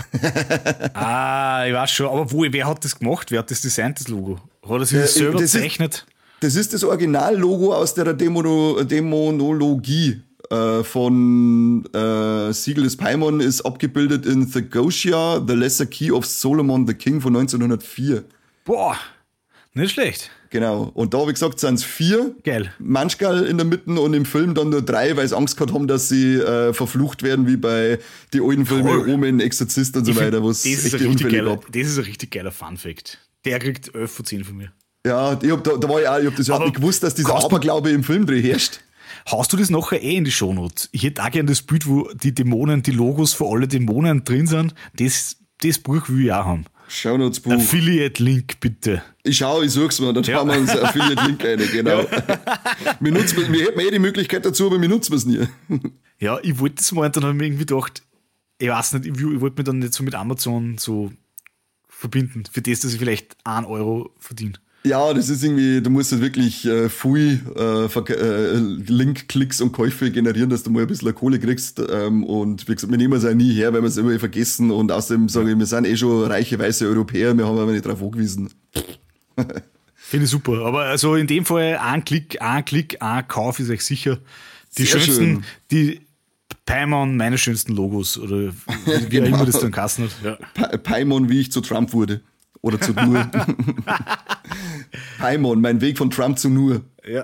Ich weiß schon. Aber wer hat das gemacht? Wer hat das designt, das Logo? Hat er sich das selber gezeichnet? Das ist das Originallogo aus der Dämonologie von Siegel des Paimon, ist abgebildet in Thegosia, The Lesser Key of Solomon the King von 1904. Boah, nicht schlecht. Genau. Und da, wie gesagt, sind es 4. Geil. Manchmal in der Mitte und im Film dann nur 3, weil sie Angst gehabt haben, dass sie verflucht werden, wie bei die alten Filme Omen, Exorzist und so weiter, wo es echte Unfälle gab. Das ist ein richtig geiler Funfact. Der kriegt 11 von 10 von mir. Ja, ich hab das überhaupt nicht gewusst, dass dieser Aberglaube im Filmdreh herrscht. Haust du das nachher in die Shownotes? Ich hätte auch gerne das Bild, wo die Dämonen, die Logos für alle Dämonen drin sind. Das Buch will ich auch haben. Shownotes-Buch. Affiliate-Link, bitte. Ich such's mal, dann schauen wir uns Affiliate-Link rein, genau. Wir hätten die Möglichkeit dazu, aber wir nutzen es nie. Ja, ich wollte das mal und dann habe ich mir irgendwie gedacht, ich weiß nicht, ich wollte mich dann nicht so mit Amazon so verbinden, für das, dass ich vielleicht 1 Euro verdiene. Ja, das ist irgendwie, du musst halt wirklich viel Link-Klicks und Käufe generieren, dass du mal ein bisschen Kohle kriegst. Und wie gesagt, wir nehmen es auch nie her, weil wir es immer vergessen. Und außerdem sage ich, wir sind schon reiche weiße Europäer, wir haben aber nicht drauf angewiesen. Finde ich super. Aber also in dem Fall ein Klick, ein Kauf ist euch sicher. Die Sehr schönsten, schön. die Paimon, meine schönsten Logos oder wie auch immer das dann geheißen hat. Ja. Paimon, wie ich zu Trump wurde. Oder zu Nur. Paimon, mein Weg von Trump zu Nur. Ja.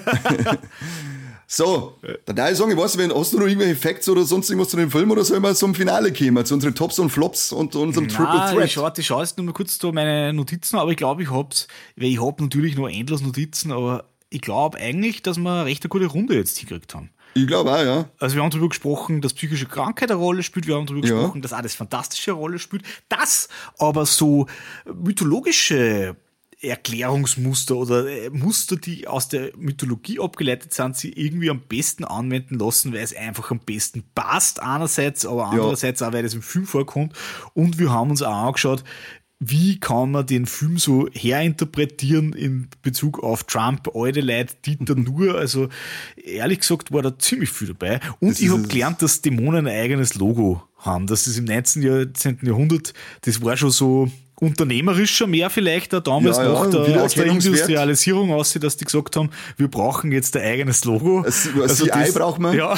So, dann darf ich sagen, ich weiß nicht, hast du noch irgendwelche Facts oder sonst irgendwas zu dem Film oder sollen wir zum Finale kommen, zu unseren Tops und Flops und unserem Triple Threat? Ich schaue jetzt nur mal kurz da meine Notizen, aber ich glaube, ich habe natürlich noch endlos Notizen, aber ich glaube eigentlich, dass wir eine recht gute Runde jetzt hingekriegt haben. Ich glaube auch, ja. Also wir haben darüber gesprochen, dass psychische Krankheit eine Rolle spielt, wir haben darüber gesprochen, dass auch das Fantastische eine Rolle spielt, dass aber so mythologische Erklärungsmuster oder Muster, die aus der Mythologie abgeleitet sind, sie irgendwie am besten anwenden lassen, weil es einfach am besten passt einerseits, aber andererseits auch, weil das im Film vorkommt. Und wir haben uns auch angeschaut, wie kann man den Film so herinterpretieren in Bezug auf Trump, alte Leute, Dieter Nuhr, also ehrlich gesagt war da ziemlich viel dabei. Und ich habe gelernt, dass Dämonen ein eigenes Logo haben, dass das im 19. Jahrhundert, das war schon so unternehmerischer mehr vielleicht, auch damals nach der Industrialisierung aussieht, dass die gesagt haben, wir brauchen jetzt ein eigenes Logo. Also CI braucht man. Ja.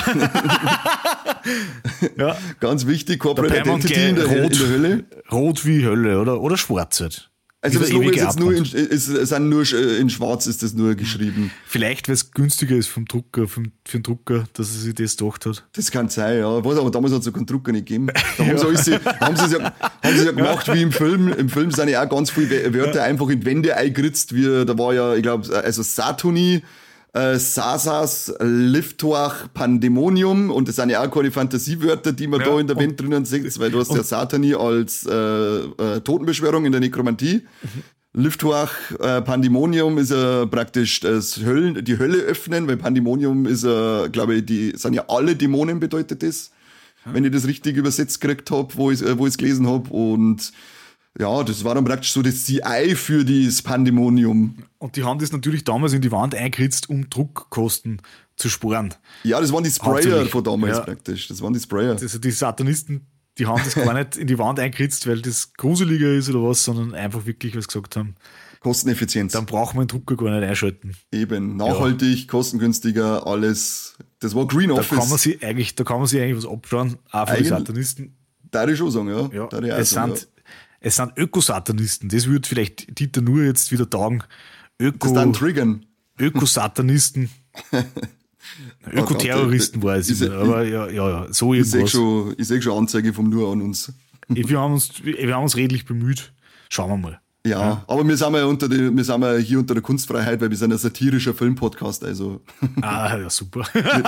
Ja. Ganz wichtig, Corporate Identity in der Hölle. Rot wie Hölle, oder schwarz halt. Also das Logo ist jetzt nur in schwarz ist das nur geschrieben. Vielleicht, weil es günstiger ist vom Drucker, für den Drucker, dass er sich das gedacht hat. Das kann sein, ja. Aber damals hat es ja keinen Drucker nicht gegeben. Da haben sie es ja gemacht wie im Film. Im Film sind ja auch ganz viele Wörter einfach in die Wände eingeritzt. Da war ja, ich glaube, also Satuni, Sasas, Liftoach, Pandemonium, und das sind ja auch keine Fantasiewörter, die man da in der Wand drinnen sieht, weil du hast ja Satani als Totenbeschwörung in der Nekromantie. Liftoach, Pandemonium ist ja praktisch die Hölle öffnen, weil Pandemonium ist ja, glaube ich, sind ja alle Dämonen, bedeutet das, wenn ich das richtig übersetzt gekriegt habe, wo ich es gelesen habe. Und ja, das war dann praktisch so das CI für das Pandemonium. Und die haben das natürlich damals in die Wand eingeritzt, um Druckkosten zu sparen. Ja, das waren die Sprayer von damals praktisch. Das waren die Sprayer. Also die Satanisten, die haben das gar nicht in die Wand eingeritzt, weil das gruseliger ist oder was, sondern einfach wirklich was gesagt haben. Kosteneffizienz. Dann braucht man den Drucker gar nicht einschalten. Eben, nachhaltig, kostengünstiger, alles. Das war Green Office. Da kann man sich eigentlich was abschauen, auch für die Satanisten. Darf ich schon sagen, ja. Es sind Ökosatanisten. Das würde vielleicht Dieter Nuhr jetzt wieder taugen. Das dann triggern. Ökosatanisten. Ökoterroristen war es immer. Aber ja, so irgendwas. Ich sehe schon Anzeige vom Nuhr an uns. Wir haben uns redlich bemüht. Schauen wir mal. Ja, aber wir sind ja hier unter der Kunstfreiheit, weil wir sind ein satirischer Filmpodcast, also. Ja, super.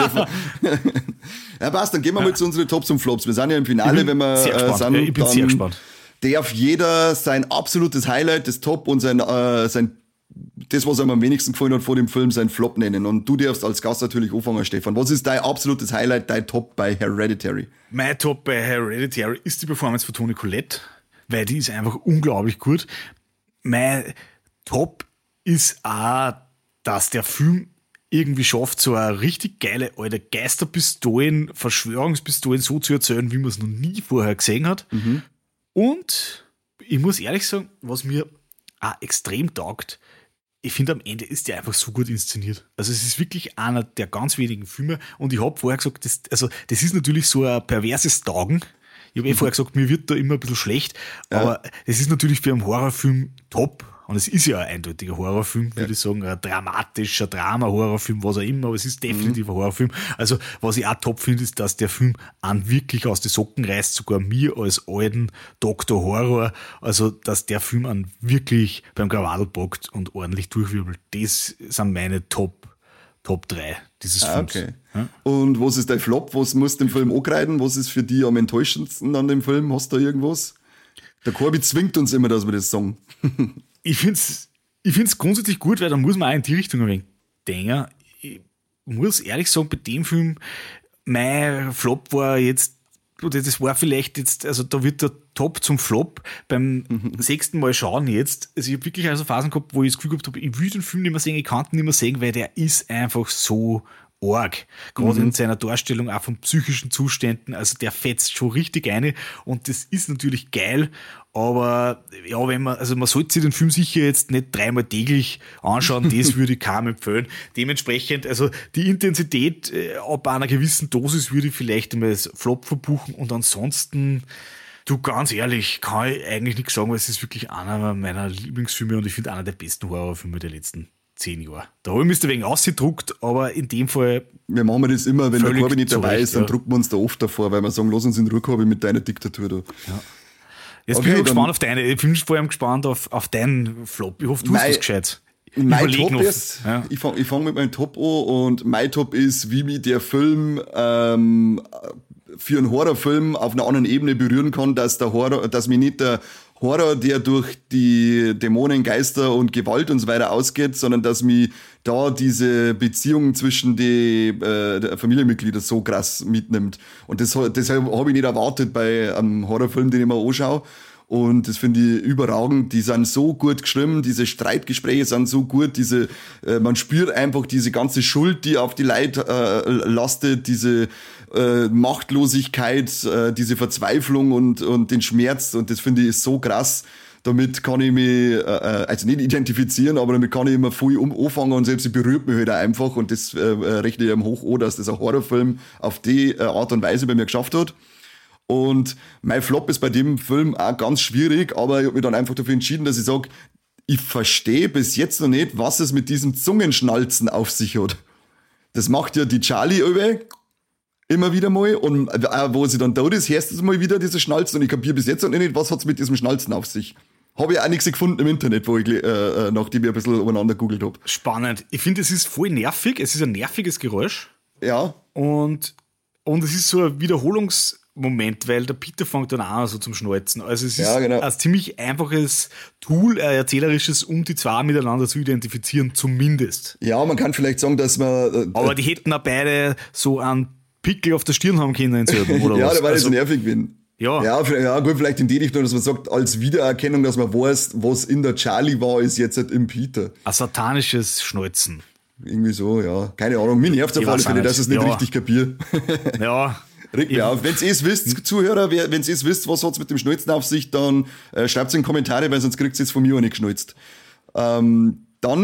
Ja, passt, dann gehen wir mal zu unseren Tops und Flops. Wir sind ja im Finale, wenn wir ich bin sehr gespannt. Darf jeder sein absolutes Highlight, das Top und sein das, was ihm am wenigsten gefallen hat vor dem Film, sein Flop nennen. Und du darfst als Gast natürlich anfangen, Stefan. Was ist dein absolutes Highlight, dein Top bei Hereditary? Mein Top bei Hereditary ist die Performance von Toni Collette, weil die ist einfach unglaublich gut. Mein Top ist auch, dass der Film irgendwie schafft, so eine richtig geile alte Geisterpistolen, Verschwörungspistolen so zu erzählen, wie man es noch nie vorher gesehen hat. Mhm. Und ich muss ehrlich sagen, was mir auch extrem taugt, ich finde, am Ende ist der einfach so gut inszeniert. Also es ist wirklich einer der ganz wenigen Filme, und ich habe vorher gesagt, das ist natürlich so ein perverses Taugen. Ich habe vorher gesagt, mir wird da immer ein bisschen schlecht, aber es ist natürlich für einen Horrorfilm top. Und es ist ja ein eindeutiger Horrorfilm, würde ich sagen, ein dramatischer Drama-Horrorfilm, was auch immer, aber es ist definitiv ein Horrorfilm. Also, was ich auch top finde, ist, dass der Film einen wirklich aus den Socken reißt, sogar mir als alten Dr. Horror. Also, dass der Film einen wirklich beim Krawall packt und ordentlich durchwirbelt. Das sind meine Top Top 3 dieses Films. Okay. Ja? Und was ist dein Flop? Was musst du im Film angreifen? Was ist für dich am enttäuschendsten an dem Film? Hast du da irgendwas? Der Corby zwingt uns immer, dass wir das sagen. Ich find's grundsätzlich gut, weil da muss man auch in die Richtung ein wenig denken. Ich muss ehrlich sagen, bei dem Film, mein Flop war jetzt, oder das war vielleicht jetzt, also da wird der Top zum Flop beim 6. Mal schauen jetzt. Also ich habe wirklich also Phasen gehabt, wo ich das Gefühl gehabt habe, ich will den Film nicht mehr sehen, ich kann ihn nicht mehr sehen, weil der ist einfach so arg. Gerade in seiner Darstellung auch von psychischen Zuständen. Also der fetzt schon richtig eine und das ist natürlich geil. Aber ja, man sollte sich den Film sicher jetzt nicht 3-mal täglich anschauen, das würde ich kaum empfehlen. Dementsprechend, also die Intensität ab einer gewissen Dosis würde ich vielleicht einmal als Flop verbuchen und ansonsten, du, ganz ehrlich, kann ich eigentlich nichts sagen, weil es ist wirklich einer meiner Lieblingsfilme und ich finde einer der besten Horrorfilme der letzten 10 Jahre. Da habe ich mich ein wenig ausgedruckt, aber in dem Fall. Wir machen das immer, wenn der Corby nicht dabei zurecht, ist, dann drucken wir uns da oft davor, weil wir sagen, lass uns in Ruhe, Corby, mit deiner Diktatur da. Ja. Jetzt bin ich gespannt auf deine. Ich bin vor allem gespannt auf deinen Flop. Ich hoffe, du hast was Gescheites. Mein Top ist, ich fang mit meinem Top an und mein Top ist, wie mich der Film für einen Horrorfilm auf einer anderen Ebene berühren kann, dass mich nicht der Horror, der durch die Dämonen, Geister und Gewalt und so weiter ausgeht, sondern dass mich da diese Beziehung zwischen die Familienmitgliedern so krass mitnimmt. Und deshalb habe ich nicht erwartet bei einem Horrorfilm, den ich mir anschaue. Und das finde ich überragend. Die sind so gut geschrieben, diese Streitgespräche sind so gut, man spürt einfach diese ganze Schuld, die auf die Leute lastet, diese Machtlosigkeit, diese Verzweiflung und den Schmerz. Und das finde ich ist so krass. Damit kann ich mich, also nicht identifizieren, aber damit kann ich immer viel anfangen und selbst berührt mich halt auch einfach. Und das rechne ich ihm hoch an, dass das ein Horrorfilm auf die Art und Weise bei mir geschafft hat. Und mein Flop ist bei dem Film auch ganz schwierig, aber ich habe mich dann einfach dafür entschieden, dass ich sage, ich verstehe bis jetzt noch nicht, was es mit diesem Zungenschnalzen auf sich hat. Das macht ja die Charlie immer wieder mal und wo sie dann da ist, hörst du mal wieder diese Schnalzen und ich kapiere bis jetzt noch nicht, was hat es mit diesem Schnalzen auf sich. Habe ich auch nichts gefunden im Internet, wo ich nachdem ich ein bisschen übereinander googelt habe. Spannend. Ich finde, es ist voll nervig. Es ist ein nerviges Geräusch. Ja. Und es ist so ein Wiederholungsmoment, weil der Peter fängt dann an so zum Schnalzen. Also es ist ein ziemlich einfaches Tool, ein erzählerisches, um die zwei miteinander zu identifizieren, zumindest. Ja, man kann vielleicht sagen, dass man... aber die hätten auch beide so einen Pickel auf der Stirn haben können in selben, oder ja, was? da war das nervig bin. Ja, gut, vielleicht in die Richtung, dass man sagt, als Wiedererkennung, dass man weiß, was in der Charlie war, ist jetzt halt im Peter. Ein satanisches Schnalzen. Irgendwie so, ja. Keine Ahnung, mir nervt es auf alle Fälle, dass ich es nicht richtig kapiere. Ja. Regt mich auf. Wenn ihr es wisst, Zuhörer, wenn ihr es wisst, was hat es mit dem Schnalzen auf sich, dann schreibt es in die Kommentare, weil sonst kriegt ihr es von mir auch nicht geschnalzt. Dann,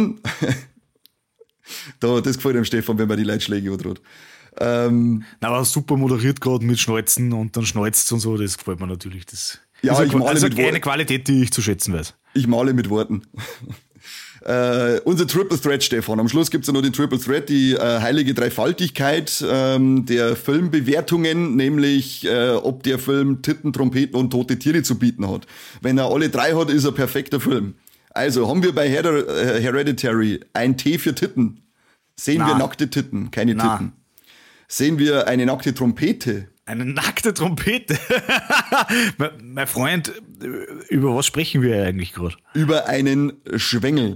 das gefällt dem Stefan, wenn man die Leute Schläge androht. Aber super moderiert gerade mit Schnalzen und dann schnalzt und so, das gefällt mir natürlich. Das ja, ist eine Qualität, die ich zu schätzen weiß. Ich male mit Worten. Unser Triple Threat, Stefan. Am Schluss gibt's ja noch den Triple Threat, die heilige Dreifaltigkeit der Filmbewertungen, nämlich ob der Film Titten, Trompeten und tote Tiere zu bieten hat. Wenn er alle drei hat, ist er perfekter Film. Also haben wir bei Hereditary ein T für Titten. Sehen wir nackte Titten, keine Titten. Sehen wir eine nackte Trompete. Eine nackte Trompete? Mein Freund, über was sprechen wir eigentlich gerade? Über einen Schwengel.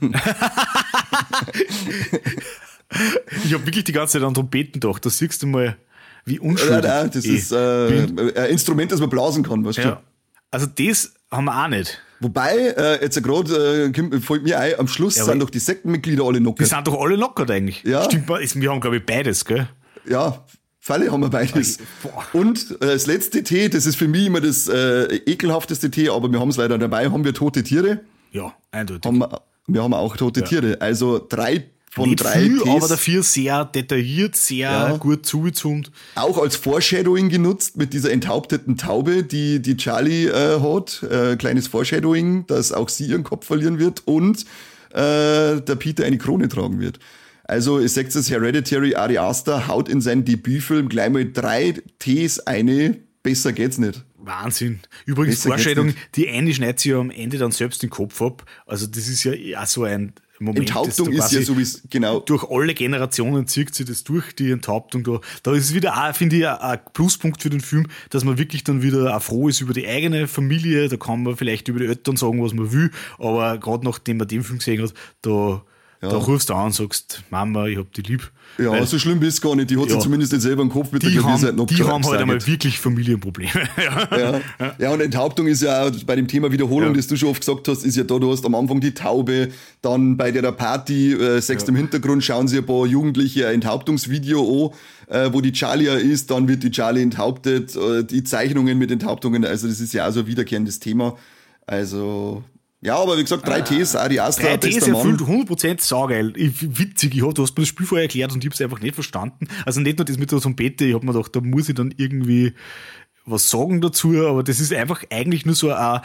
Ich habe wirklich die ganze Zeit an Trompeten gedacht. Da siehst du mal, wie unschuldig. Ja, das ist ein Instrument, das man blasen kann. Weißt du? Also das haben wir auch nicht. Wobei, jetzt gerade fällt mir ein, am Schluss sind doch die Sektenmitglieder alle knockert. Die sind doch alle knockert eigentlich. Ja. Stimmt, wir haben glaube ich beides, gell? Ja, Falle haben wir beides. Und das letzte T, das ist für mich immer das ekelhafteste T, aber wir haben es leider dabei, haben wir tote Tiere. Ja, eindeutig. Wir haben auch tote Tiere. Also 3 von nicht 3 viel, Ts. aber dafür sehr detailliert, sehr gut zugezoomt. Auch als Foreshadowing genutzt mit dieser enthaupteten Taube, die Charlie hat. Kleines Foreshadowing, dass auch sie ihren Kopf verlieren wird und der Peter eine Krone tragen wird. Also, ihr seht es, Hereditary, Ari Aster haut in seinen Debütfilm gleich mal 3 Ts eine. Besser geht's nicht. Wahnsinn. Übrigens, Vorstellung, die eine schneidet sich ja am Ende dann selbst den Kopf ab. Also, das ist ja auch so ein Moment Enthauptung ist ja sowieso, genau. Durch alle Generationen zieht sich das durch, die Enthauptung da. Da ist es wieder auch, finde ich, ein Pluspunkt für den Film, dass man wirklich dann wieder auch froh ist über die eigene Familie. Da kann man vielleicht über die Eltern sagen, was man will, aber gerade nachdem man den Film gesehen hat, da rufst du an und sagst, Mama, ich hab die lieb. Ja, weil, so schlimm ist es gar nicht. Die hat sie zumindest nicht selber im Kopf mit der Gewissheit noch Die haben halt einmal wirklich Familienprobleme. Ja, und Enthauptung ist ja auch bei dem Thema Wiederholung, das du schon oft gesagt hast, ist ja da, du hast am Anfang die Taube, dann bei der Party, im Hintergrund schauen sie ein paar Jugendliche ein Enthauptungsvideo an, wo die Charlie ist, dann wird die Charlie enthauptet, die Zeichnungen mit Enthauptungen, also das ist ja auch so ein wiederkehrendes Thema. Also... Ja, aber wie gesagt, 3Ts, Ari Aster, 3Ts erfüllt 100% saugeil. Witzig, du hast mir das Spiel vorher erklärt und ich hab's einfach nicht verstanden. Also nicht nur das mit der Trompete, ich hab mir gedacht, da muss ich dann irgendwie was sagen dazu, aber das ist einfach eigentlich nur so ein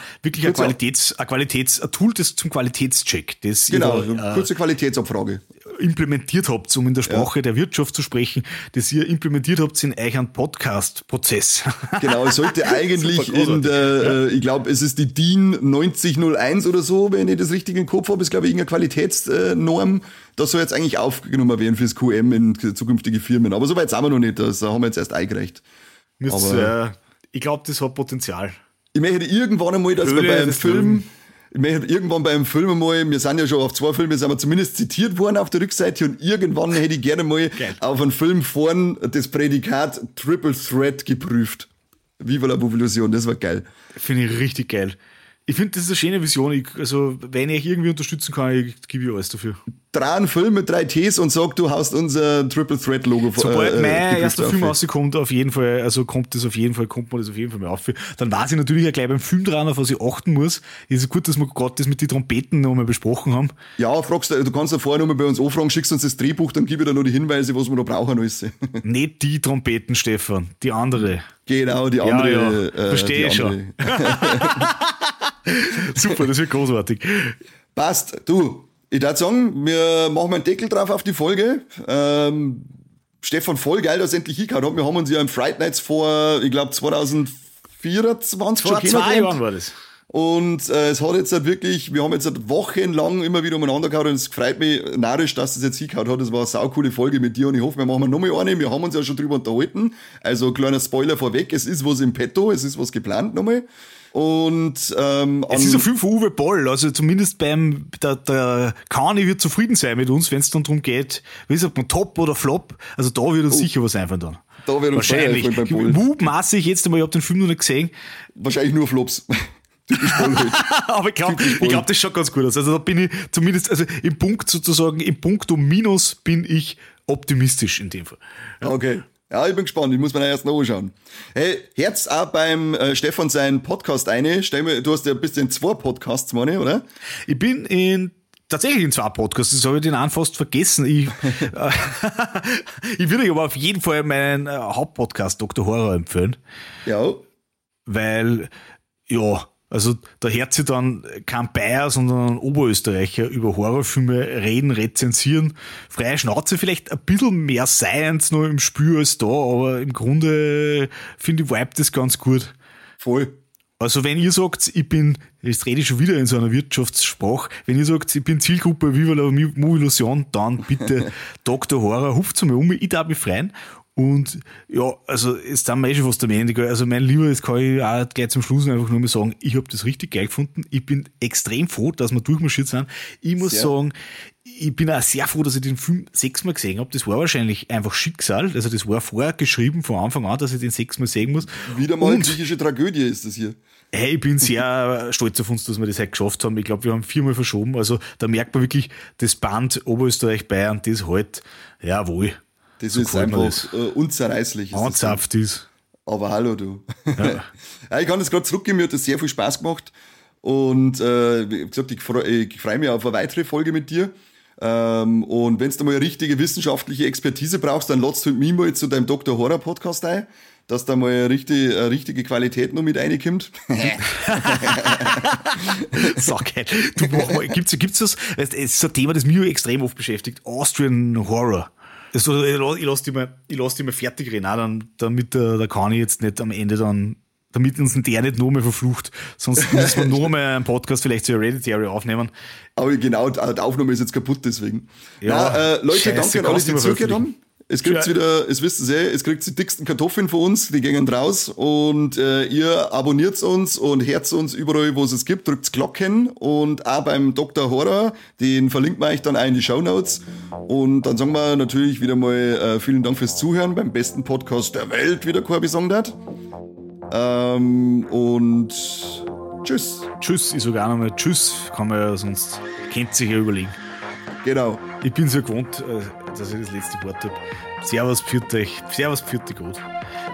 Tool das zum Qualitätscheck. Das genau, eine kurze Qualitätsabfrage. Implementiert habt, um in der Sprache der Wirtschaft zu sprechen, das ihr implementiert habt in euren Podcast-Prozess. Genau, es sollte eigentlich in der, ich glaube, es ist die DIN 9001 oder so, wenn ich das richtig im Kopf habe, ist glaube ich irgendeine Qualitätsnorm. Das soll jetzt eigentlich aufgenommen werden fürs QM in zukünftige Firmen. Aber so weit sind wir noch nicht, das haben wir jetzt erst eingereicht. Ich glaube, das hat Potenzial. Ich möchte irgendwann einmal, dass wir beim Film... Ich möchte irgendwann beim Film einmal, wir sind ja schon auf 2 Filme, sind wir zumindest zitiert worden auf der Rückseite und irgendwann hätte ich gerne mal auf einen Film vorn das Prädikat Triple Threat geprüft. Viva la Movilusion, das war geil. Finde ich richtig geil. Ich finde, das ist eine schöne Vision. Also, wenn ich irgendwie unterstützen kann, gebe ich alles dafür. Dreh einen Film mit 3 Ts und sag, du hast unser Triple Threat Logo vor. Sobald mein erster Film rauskommt, auf jeden Fall, also kommt man das auf jeden Fall mal auf. Dann weiß ich natürlich auch gleich beim Film dran, auf was ich achten muss. Es ist gut, dass wir gerade das mit den Trompeten noch mal besprochen haben. Ja, du kannst ja vorher noch mal bei uns anfragen, schickst uns das Drehbuch, dann gebe ich dir noch die Hinweise, was wir noch brauchen alles. Nicht die Trompeten, Stefan, die andere. Genau, die andere. Ja. Verstehe ich schon. Super, das wird großartig. Passt. Du, ich würde sagen, wir machen mal einen Deckel drauf auf die Folge. Stefan, voll geil, dass es endlich hingehauen hat. Wir haben uns ja im Fright Nights vor, ich glaube, 2024 vor 2 Jahren war das. Und es hat jetzt halt wirklich, wir haben jetzt halt wochenlang immer wieder umeinander gehauen und es freut mich narrisch, dass es jetzt hingehauen hat. Das war eine saukoole Folge mit dir und ich hoffe, wir machen nochmal eine. Wir haben uns ja schon drüber unterhalten. Also kleiner Spoiler vorweg, es ist was im Petto, es ist was geplant nochmal. Und es ist ein Film von Uwe Boll, also zumindest der Kani wird zufrieden sein mit uns, wenn es dann darum geht, wie sagt man, Top oder Flop, also da wird uns sicher was einfallen dann. Da wird uns wahrscheinlich beim Boll. Mutmaßlich jetzt einmal, ich habe den Film noch nicht gesehen. Wahrscheinlich nur Flops. Typisch Boll halt. Aber ich glaube, das schaut ganz gut aus. Also da bin ich zumindest, also im Punkt um Minus bin ich optimistisch in dem Fall. Ja. Okay. Ja, ich bin gespannt, ich muss mir erst noch anschauen. Hey, Herz auch beim Stefan seinen Podcast eine. Du hast ja bist in 2 Podcasts, meine ich, oder? Ich bin tatsächlich in 2 Podcasts, das habe ich den einen fast vergessen. Ich würde euch aber auf jeden Fall meinen Hauptpodcast Dr. Horror empfehlen. Ja. Weil, ja, also da hört sich dann kein Bayer, sondern ein Oberösterreicher über Horrorfilme reden, rezensieren. Freie Schnauze, vielleicht ein bisschen mehr Science noch im Spiel als da, aber im Grunde finde ich, vibe das ganz gut. Voll. Also wenn ihr sagt, jetzt rede ich schon wieder in so einer Wirtschaftssprache, wenn ihr sagt, ich bin Zielgruppe Viva la Movilusion, dann bitte Dr. Horror, ruft zu mir um, ich darf mich freuen. Und ja, also jetzt sind wir schon fast am Ende. Also mein Lieber, jetzt kann ich auch gleich zum Schluss einfach nur mal sagen, ich habe das richtig geil gefunden. Ich bin extrem froh, dass wir durchmarschiert sind. Ich muss sagen, ich bin auch sehr froh, dass ich den Film 6-mal gesehen habe. Das war wahrscheinlich einfach Schicksal. Also das war vorgeschrieben von Anfang an, dass ich den 6-mal sehen muss. Wieder mal eine psychische Tragödie ist das hier. Hey, ich bin sehr stolz auf uns, dass wir das heute geschafft haben. Ich glaube, wir haben 4-mal verschoben. Also da merkt man wirklich, das Band Oberösterreich-Bayern, das halt, jawohl. Das so ist einfach unzerreißlich. Anzapft ist. Aber hallo, du. Ja. Ja, ich kann das gerade zurückgeben, mir hat das sehr viel Spaß gemacht. Und wie gesagt, ich freue mich auf eine weitere Folge mit dir. Und wenn du mal eine richtige wissenschaftliche Expertise brauchst, dann lädst du mich mal zu deinem Dr. Horror Podcast ein, dass da mal eine richtige Qualität noch mit reinkommt. So geil. Du, gibt's das? Es ist ein Thema, das mich extrem oft beschäftigt. Austrian Horror. Also, ich lass die mal fertig reden, auch damit der Kani jetzt nicht am Ende dann damit uns der nicht noch mehr verflucht. Sonst müssen wir noch mal einen Podcast vielleicht zu Hereditary aufnehmen. Aber genau, die Aufnahme ist jetzt kaputt deswegen. Ja, Leute, scheiße, danke an alle, kannst die du mal zugehört haben. veröffentlichen. Es kriegt wieder, es wisst ihr es kriegt die dicksten Kartoffeln von uns, die gehen raus und ihr abonniert uns und hört uns überall, wo es gibt, drückt Glocken und auch beim Dr. Horror, den verlinken wir euch dann auch in die Shownotes und dann sagen wir natürlich wieder mal vielen Dank fürs Zuhören beim besten Podcast der Welt, wie der Corby sagen hat. Und tschüss. Tschüss, ich sage auch nochmal Tschüss, kann man ja sonst, kennt sich ja überlegen. Genau. Ich bin so gewohnt, dass ich das letzte Wort habe. Servus, pfiat euch. Servus, pfiat euch gut.